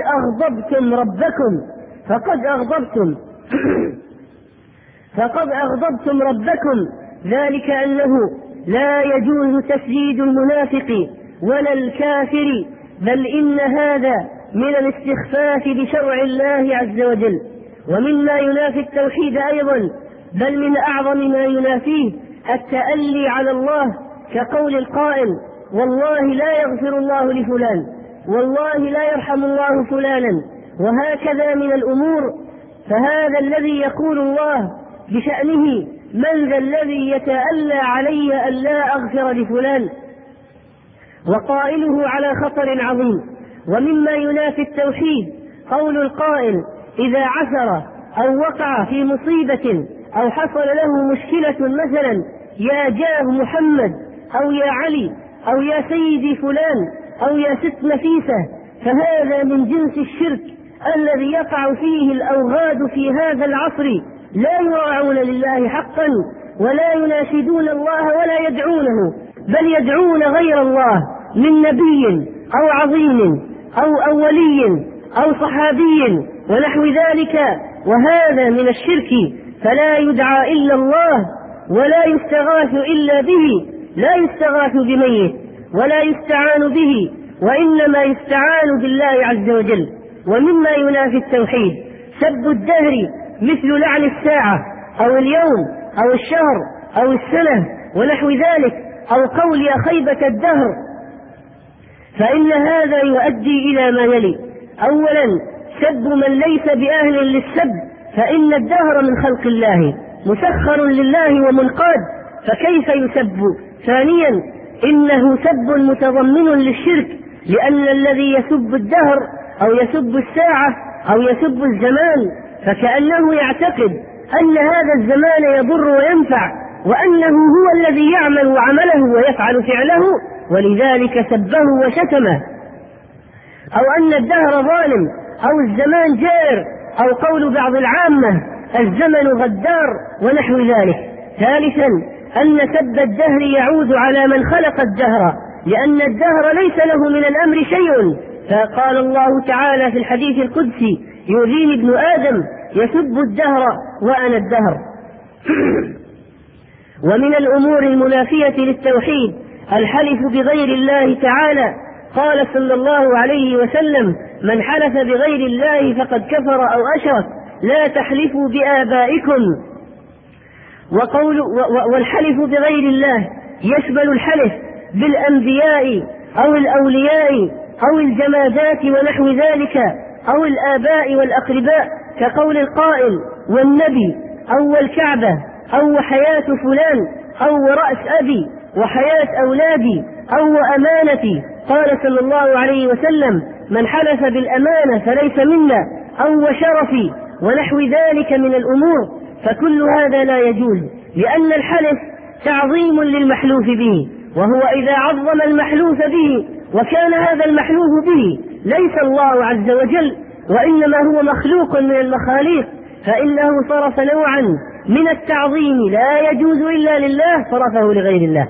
أغضبتم ربكم. ذلك أنه لا يجوز تسييد المنافق ولا الكافر، بل إن هذا من الاستخفاف بشرع الله عز وجل. ومما ينافي التوحيد أيضا، بل من أعظم ما ينافيه التألي على الله، كقول القائل والله لا يغفر الله لفلان، والله لا يرحم الله فلانا، وهكذا من الأمور. فهذا الذي يقول الله بشأنه من ذا الذي يتألى علي أن لا أغفر لفلان، وقائله على خطر عظيم. ومما ينافي التوحيد قول القائل إذا عثر أو وقع في مصيبة أو حصل له مشكلة، مثلا يا جاه محمد أو يا علي أو يا سيدي فلان أو يا ست نفيسة، فهذا من جنس الشرك الذي يقع فيه الأوغاد في هذا العصر، لا يراعون لله حقا ولا يناشدون الله ولا يدعونه، بل يدعون غير الله من نبي أو عظيم أو ولي أو صحابي ونحو ذلك، وهذا من الشرك. فلا يدعى إلا الله ولا يستغاث إلا به، لا يستغاث بميت ولا يستعان به، وإنما يستعان بالله عز وجل. ومما ينافي التوحيد سب الدهر مثل لعن الساعة أو اليوم أو الشهر أو السنة ونحو ذلك، أو قول يا خيبة الدهر، فإن هذا يؤدي إلى ما يلي: أولا سب من ليس بأهل للسب، فإن الدهر من خلق الله مسخر لله ومنقاد، فكيف يسب؟ ثانيا إنه سب متضمن للشرك، لأن الذي يسب الدهر أو يسب الساعة أو يسب الزمان فكأنه يعتقد أن هذا الزمان يضر وينفع، وأنه هو الذي يعمل عمله ويفعل فعله، ولذلك سبه وشتمه. أو أن الدهر ظالم أو الزمان جائر، أو قول بعض العامة الزمن غدار ونحو ذلك. ثالثا أن سب الدهر يعود على من خلق الدهر، لأن الدهر ليس له من الأمر شيء، فقال الله تعالى في الحديث القدسي: يؤذيني ابن آدم يسب الدهر وأنا الدهر. ومن الأمور المنافية للتوحيد الحلف بغير الله تعالى، قال صلى الله عليه وسلم: من حلف بغير الله فقد كفر أو أشرك، لا تحلفوا بآبائكم. والحلف بغير الله يشمل الحلف بالأنبياء أو الأولياء أو الجمادات ونحو ذلك، أو الآباء والأقرباء، كقول القائل: والنبي، أو الكعبة، أو حياة فلان، أو رأس أبي، وحياة أولادي، أو أمانتي. قال صلى الله عليه وسلم: من حلف بالأمانة فليس منا، أو شرفي، ونحو ذلك من الأمور. فكل هذا لا يجوز، لأن الحلف تعظيم للمحلوف به، وهو إذا عظم المحلوف به وكان هذا المحلوف به ليس الله عز وجل وإنما هو مخلوق من المخاليق، فإنه صرف نوعا من التعظيم لا يجوز إلا لله صرفه لغير الله.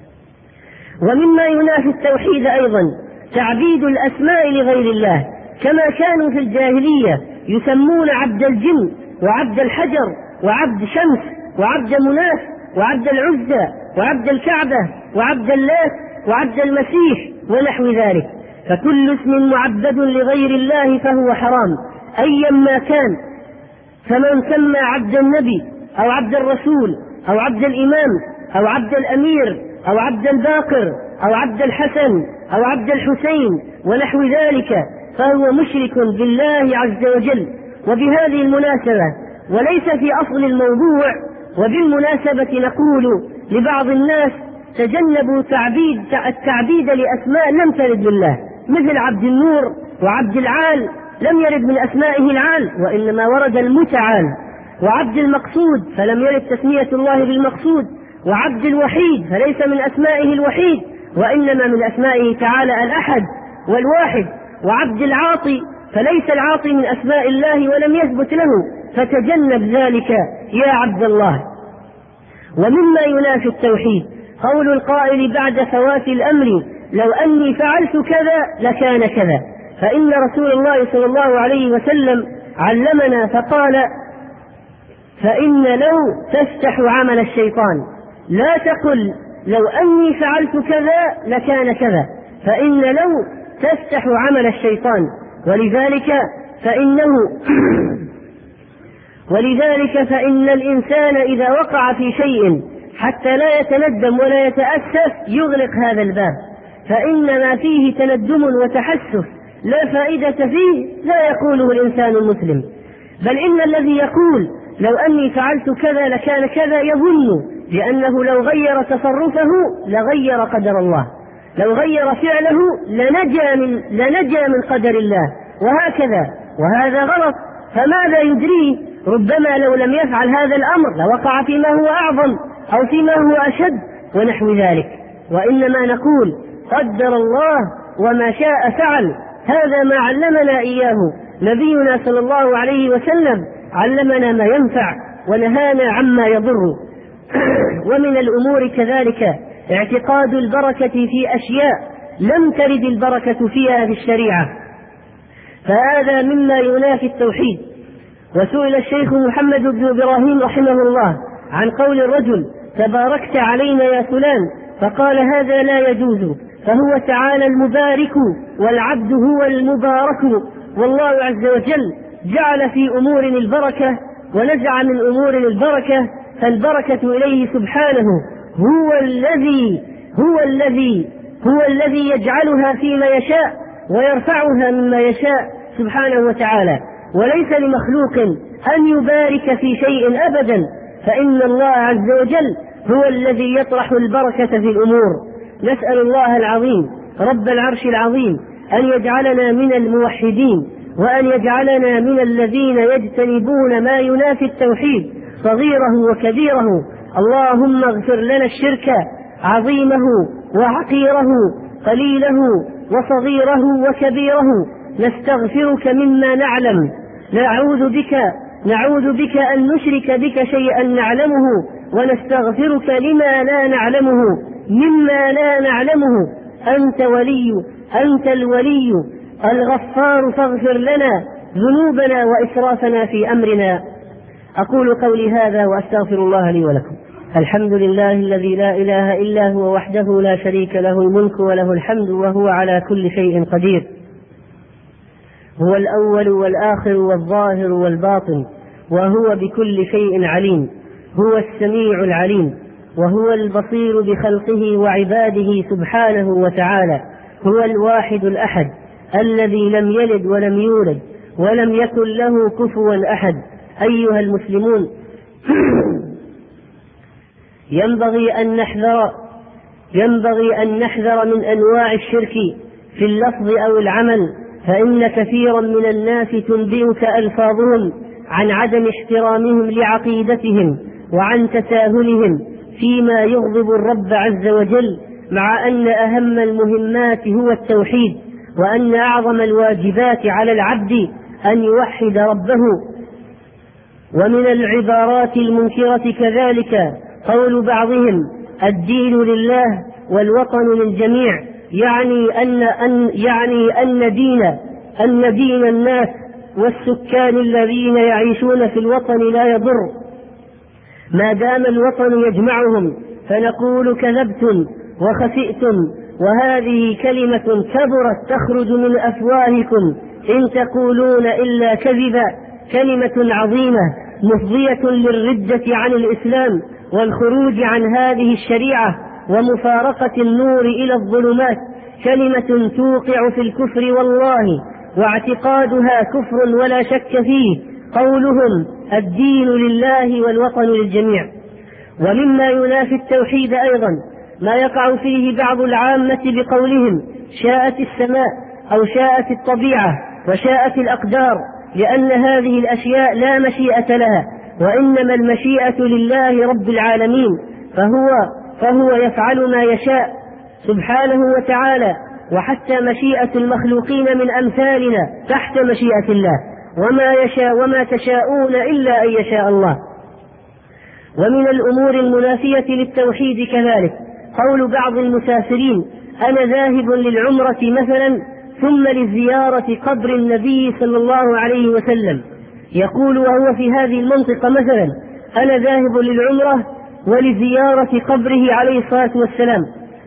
ومما ينافي التوحيد أيضا تعبيد الأسماء لغير الله، كما كانوا في الجاهلية يسمون عبد الجن وعبد الحجر وعبد شمس وعبد مناف وعبد العزى وعبد الكعبة وعبد اللات وعبد المسيح ونحو ذلك. فكل اسم معبد لغير الله فهو حرام أيا ما كان. فمن سمى عبد النبي أو عبد الرسول أو عبد الإمام أو عبد الأمير أو عبد الباقر أو عبد الحسن أو عبد الحسين ونحو ذلك فهو مشرك بالله عز وجل. وبهذه المناسبة وليس في أصل الموضوع، وبالمناسبة نقول لبعض الناس: تجنبوا التعبيد لأسماء لم ترد لله، مثل عبد النور وعبد العال لم يرد من أسمائه العال وإنما ورد المتعال، وعبد المقصود فلم يرد تسمية الله بالمقصود، وعبد الوحيد فليس من أسمائه الوحيد وإنما من أسمائه تعالى الأحد والواحد، وعبد العاطي فليس العاطي من أسماء الله ولم يثبت له، فتجنب ذلك يا عبد الله. ومما ينافي التوحيد قول القائل بعد فوات الأمر: لو أني فعلت كذا لكان كذا. فإن رسول الله صلى الله عليه وسلم علمنا فقال: فإن لو تفتح عمل الشيطان، لا تقل لو أني فعلت كذا لكان كذا، فإن لو تفتح عمل الشيطان. ولذلك فإن الإنسان إذا وقع في شيء حتى لا يتندم ولا يتأسف يغلق هذا الباب، فإن ما فيه تندم وتحسف لا فائدة فيه لا يقوله الإنسان المسلم، بل إن الذي يقول لو أني فعلت كذا لكان كذا يظن، لأنه لو غير تصرفه لغير قدر الله، لو غير فعله لنجا من قدر الله، وهكذا. وهذا غلط، فماذا يدريه؟ ربما لو لم يفعل هذا الأمر لوقع فيما هو أعظم أو فيما هو أشد ونحو ذلك. وإنما نقول قدر الله وما شاء فعل، هذا ما علمنا إياه نبينا صلى الله عليه وسلم، علمنا ما ينفع ونهانا عما يضر. ومن الأمور كذلك اعتقاد البركة في أشياء لم ترد البركة فيها في الشريعة، فهذا مما ينافي التوحيد. وسئل الشيخ محمد بن إبراهيم رحمه الله عن قول الرجل: تباركت علينا يا فلان، فقال: هذا لا يجوز، فهو تعالى المبارك والعبد هو المبارك، والله عز وجل جعل في أمور البركة ونزع من أمور البركة، فالبركة إليه سبحانه، هو الذي يجعلها فيما يشاء ويرفعها مما يشاء سبحانه وتعالى، وليس لمخلوق أن يبارك في شيء أبدا، فإن الله عز وجل هو الذي يطرح البركة في الأمور. نسأل الله العظيم رب العرش العظيم أن يجعلنا من الموحدين، وأن يجعلنا من الذين يجتنبون ما ينافي التوحيد صغيره وكبيره. اللهم اغفر لنا الشرك عظيمه وعقيره، قليله وصغيره وكبيره، نستغفرك مما نعلم، نعوذ بك أن نشرك بك شيئا نعلمه، ونستغفرك لما لا نعلمه مما لا نعلمه. أنت الولي الغفار، فاغفر لنا ذنوبنا وإسرافنا في أمرنا. أقول قولي هذا وأستغفر الله لي ولكم. الحمد لله الذي لا إله إلا هو وحده لا شريك له الملك وله الحمد وهو على كل شيء قدير. هو الأول والآخر والظاهر والباطن، وهو بكل شيء عليم. هو السميع العليم، وهو البصير بخلقه وعباده سبحانه وتعالى. هو الواحد الأحد الذي لم يلد ولم يولد ولم يكن له كفوا أحد. أيها المسلمون، ينبغي أن نحذر من أنواع الشرك في اللفظ أو العمل، فإن كثيرا من الناس تنبئك ألفاظهم عن عدم احترامهم لعقيدتهم وعن تساهلهم فيما يغضب الرب عز وجل، مع أن أهم المهمات هو التوحيد، وأن أعظم الواجبات على العبد أن يوحد ربه. ومن العبارات المنكرة كذلك قول بعضهم الدين لله والوطن للجميع، يعني أن دين الناس والسكان الذين يعيشون في الوطن لا يضر ما دام الوطن يجمعهم، فنقول كذبتم وخسئتم، وهذه كلمة كبرت تخرج من أفواهكم إن تقولون إلا كذبا، كلمة عظيمة مفضية للردة عن الإسلام والخروج عن هذه الشريعة ومفارقة النور إلى الظلمات، كلمة توقع في الكفر والله، واعتقادها كفر ولا شك فيه. قولهم الدين لله والوطن للجميع. ومما ينافي التوحيد أيضا ما يقع فيه بعض العامة بقولهم شاءت السماء أو شاءت الطبيعة وشاءت الأقدار، لأن هذه الأشياء لا مشيئة لها، وإنما المشيئة لله رب العالمين، فهو يفعل ما يشاء سبحانه وتعالى. وحتى مشيئة المخلوقين من أمثالنا تحت مشيئة الله، وما تشاءون إلا أن يشاء الله. ومن الأمور المنافية للتوحيد كذلك قول بعض المسافرين أنا ذاهب للعمرة مثلا ثم لزيارة قبر النبي صلى الله عليه وسلم، يقول وهو في هذه المنطقة مثلا أنا ذاهب للعمرة ولزيارة قبره عليه الصلاة والسلام،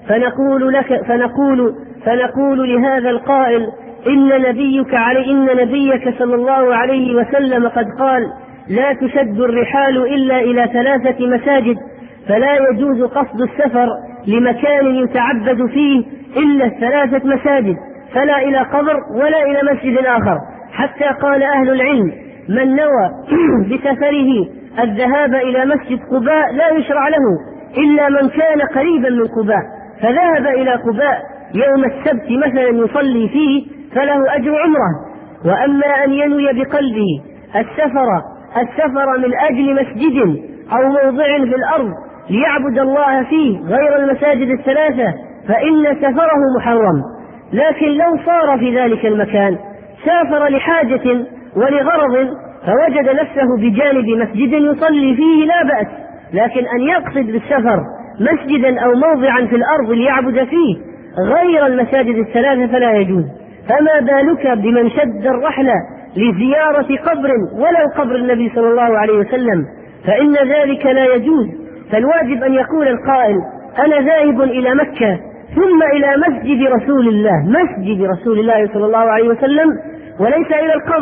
فنقول لهذا القائل إن نبيك صلى الله عليه وسلم قد قال لا تشد الرحال إلا إلى 3 مساجد، فلا يجوز قصد السفر لمكان يتعبد فيه إلا 3 مساجد، فلا إلى قبر ولا إلى مسجد آخر. حتى قال أهل العلم من نوى بسفره الذهاب إلى مسجد قباء لا يشرع له إلا من كان قريبا من قباء، فذهب إلى قباء يوم السبت مثلا يصلي فيه فله أجر عمره. وأما أن ينوي بقلبه السفر من أجل مسجد أو موضع في الأرض ليعبد الله فيه غير المساجد 3 فإن سفره محرم. لكن لو صار في ذلك المكان سافر لحاجة ولغرض فوجد نفسه بجانب مسجد يصلي فيه لا بأس، لكن أن يقصد بالسفر مسجدا أو موضعا في الأرض ليعبد فيه غير المساجد 3 فلا يجوز. فما بالك بمن شد الرحلة لزيارة قبر ولو قبر النبي صلى الله عليه وسلم، فإن ذلك لا يجوز. فالواجب أن يقول القائل أنا ذاهب إلى مكة ثم إلى مسجد رسول الله صلى الله عليه وسلم، وليس إلى القبر،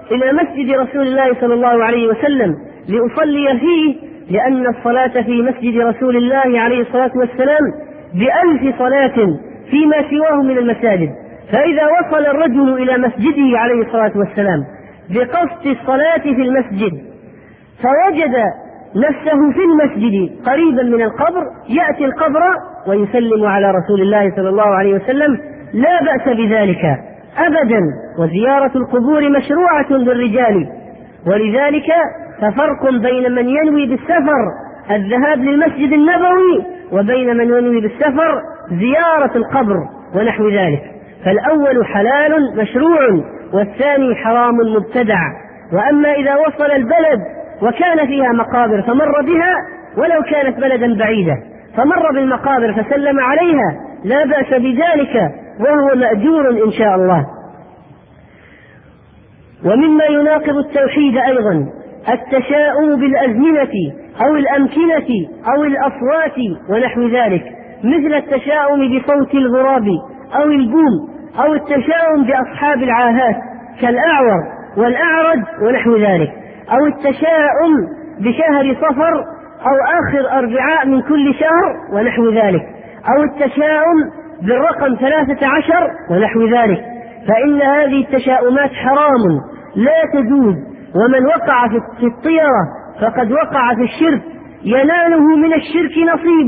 إلى مسجد رسول الله صلى الله عليه وسلم لأصلي فيه، لأن الصلاة في مسجد رسول الله عليه الصلاة والسلام ب1000 صلاة فيما سواه من المساجد. فإذا وصل الرجل إلى مسجده عليه الصلاة والسلام بقصد الصلاة في المسجد فوجد نفسه في المسجد قريبا من القبر، يأتي القبر ويسلم على رسول الله صلى الله عليه وسلم، لا بأس بذلك أبدا. وزيارة القبور مشروعة للرجال، ولذلك ففرق بين من ينوي بالسفر الذهاب للمسجد النبوي وبين من ينوي بالسفر زيارة القبر ونحو ذلك. فالأول حلال مشروع والثاني حرام مبتدع. وأما إذا وصل البلد وكان فيها مقابر فمر بها ولو كانت بلدا بعيدة، فمر بالمقابر فسلم عليها، لا بأس بذلك وهو مأجور إن شاء الله. ومما يناقض التوحيد أيضا التشاؤم بالأزمنة أو الأمكنة أو الأصوات ونحو ذلك، مثل التشاؤم بصوت الغراب أو البوم، أو التشاؤم بأصحاب العاهات كالأعور والأعرج ونحو ذلك، أو التشاؤم بشهر صفر أو آخر 4 من كل شهر ونحو ذلك، أو التشاؤم بالرقم 13 ونحو ذلك. فإن هذه التشاؤمات حرام لا تجوز، ومن وقع في الطيرة فقد وقع في الشرك، يناله من الشرك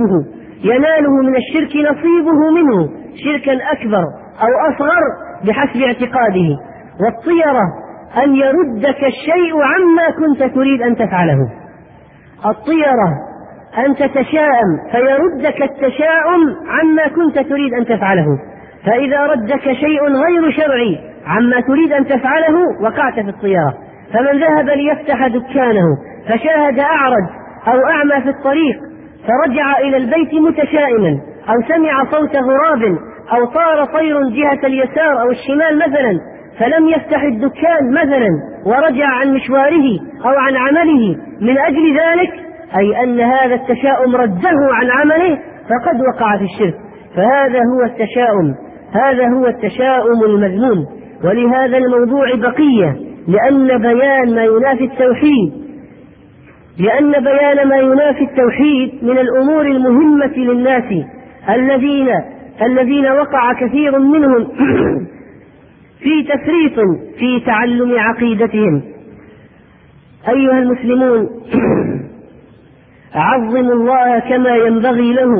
نصيبه منه شركا أكبر أو أصغر بحسب اعتقاده. والطيرة أن يردك الشيء عما كنت تريد أن تفعله، الطيرة أن تتشاءم فيردك التشاؤم عما كنت تريد أن تفعله، فإذا ردك شيء غير شرعي عما تريد أن تفعله وقعت في الطيرة. فمن ذهب ليفتح دكانه فشاهد أعرج أو أعمى في الطريق فرجع إلى البيت متشائما، أو سمع صوت غراب أو طار طير جهة اليسار أو الشمال مثلا فلم يفتح الدكان مثلا ورجع عن مشواره أو عن عمله من أجل ذلك، أي أن هذا التشاؤم رده عن عمله فقد وقع في الشرك. فهذا هو التشاؤم المذموم. ولهذا الموضوع بقية، لأن بيان ما ينافي التوحيد من الأمور المهمة للناس الذين وقع كثير منهم في تفريط في تعلم عقيدتهم. أيها المسلمون، عظموا الله كما ينبغي له،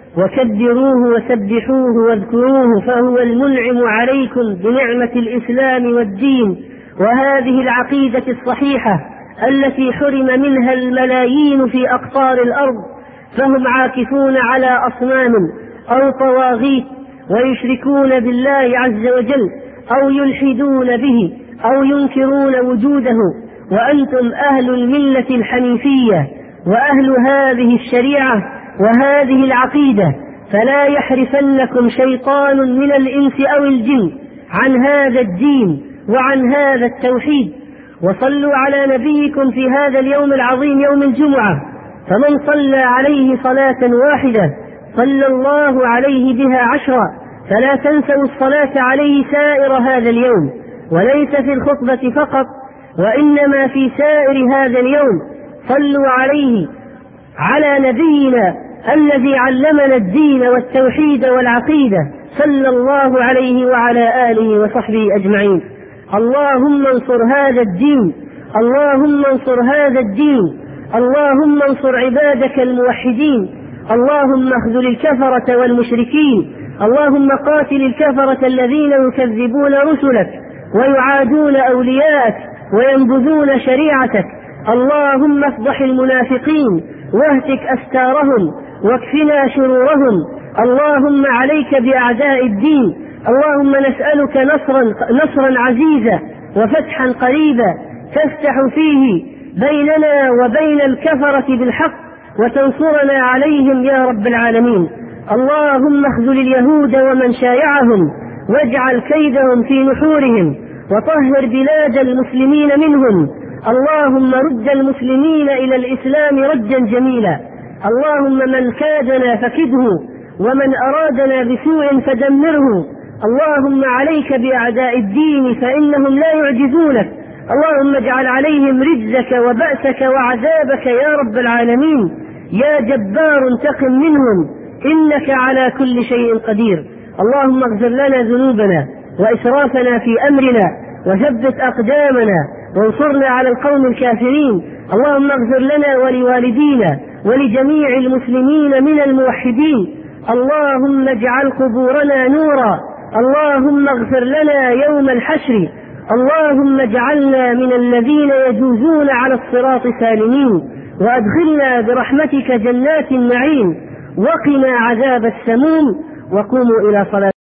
وكبروه وسبحوه واذكروه، فهو المنعم عليكم بنعمة الإسلام والدين وهذه العقيدة الصحيحة التي حرم منها الملايين في أقطار الأرض، فهم عاكفون على أصنام أو طواغيت ويشركون بالله عز وجل أو يلحدون به أو ينكرون وجوده، وأنتم أهل الملة الحنيفية وأهل هذه الشريعة وهذه العقيدة، فلا يحرفنكم شيطان من الإنس أو الجن عن هذا الدين وعن هذا التوحيد. وصلوا على نبيكم في هذا اليوم العظيم يوم الجمعة، فمن صلى عليه صلاة واحدة صلى الله عليه بها 10، فلا تنسوا الصلاة عليه سائر هذا اليوم، وليس في الخطبة فقط وإنما في سائر هذا اليوم. صلوا عليه، على نبينا الذي علمنا الدين والتوحيد والعقيدة، صلى الله عليه وعلى آله وصحبه أجمعين. اللهم انصر هذا الدين، اللهم انصر هذا الدين، اللهم انصر عبادك الموحدين، اللهم اخذل الكفرة والمشركين، اللهم قاتل الكفرة الذين يكذبون رسلك ويعادون أولياءك وينبذون شريعتك، اللهم افضح المنافقين واهتك أستارهم واكفنا شرورهم، اللهم عليك بأعداء الدين، اللهم نسألك نصرا عزيزا وفتحا قريبا تفتح فيه بيننا وبين الكفرة بالحق وتنصرنا عليهم يا رب العالمين. اللهم اخذل اليهود ومن شايعهم واجعل كيدهم في نحورهم وطهر بلاد المسلمين منهم، اللهم رد المسلمين إلى الإسلام ردا جميلا، اللهم من كادنا فكده ومن أرادنا بسوء فدمره، اللهم عليك بأعداء الدين فإنهم لا يعجزونك، اللهم اجعل عليهم رجزك وبأسك وعذابك يا رب العالمين. يا جبار انتقم منهم إنك على كل شيء قدير. اللهم اغفر لنا ذنوبنا وإسرافنا في أمرنا وثبت أقدامنا وانصرنا على القوم الكافرين. اللهم اغفر لنا ولوالدينا ولجميع المسلمين من الموحدين. اللهم اجعل قبورنا نورا. اللهم اغفر لنا يوم الحشر. اللهم اجعلنا من الذين يجوزون على الصراط سالمين، وأدخلنا برحمتك جنات النعيم، وقنا عذاب السموم. وقوموا إلى صلاة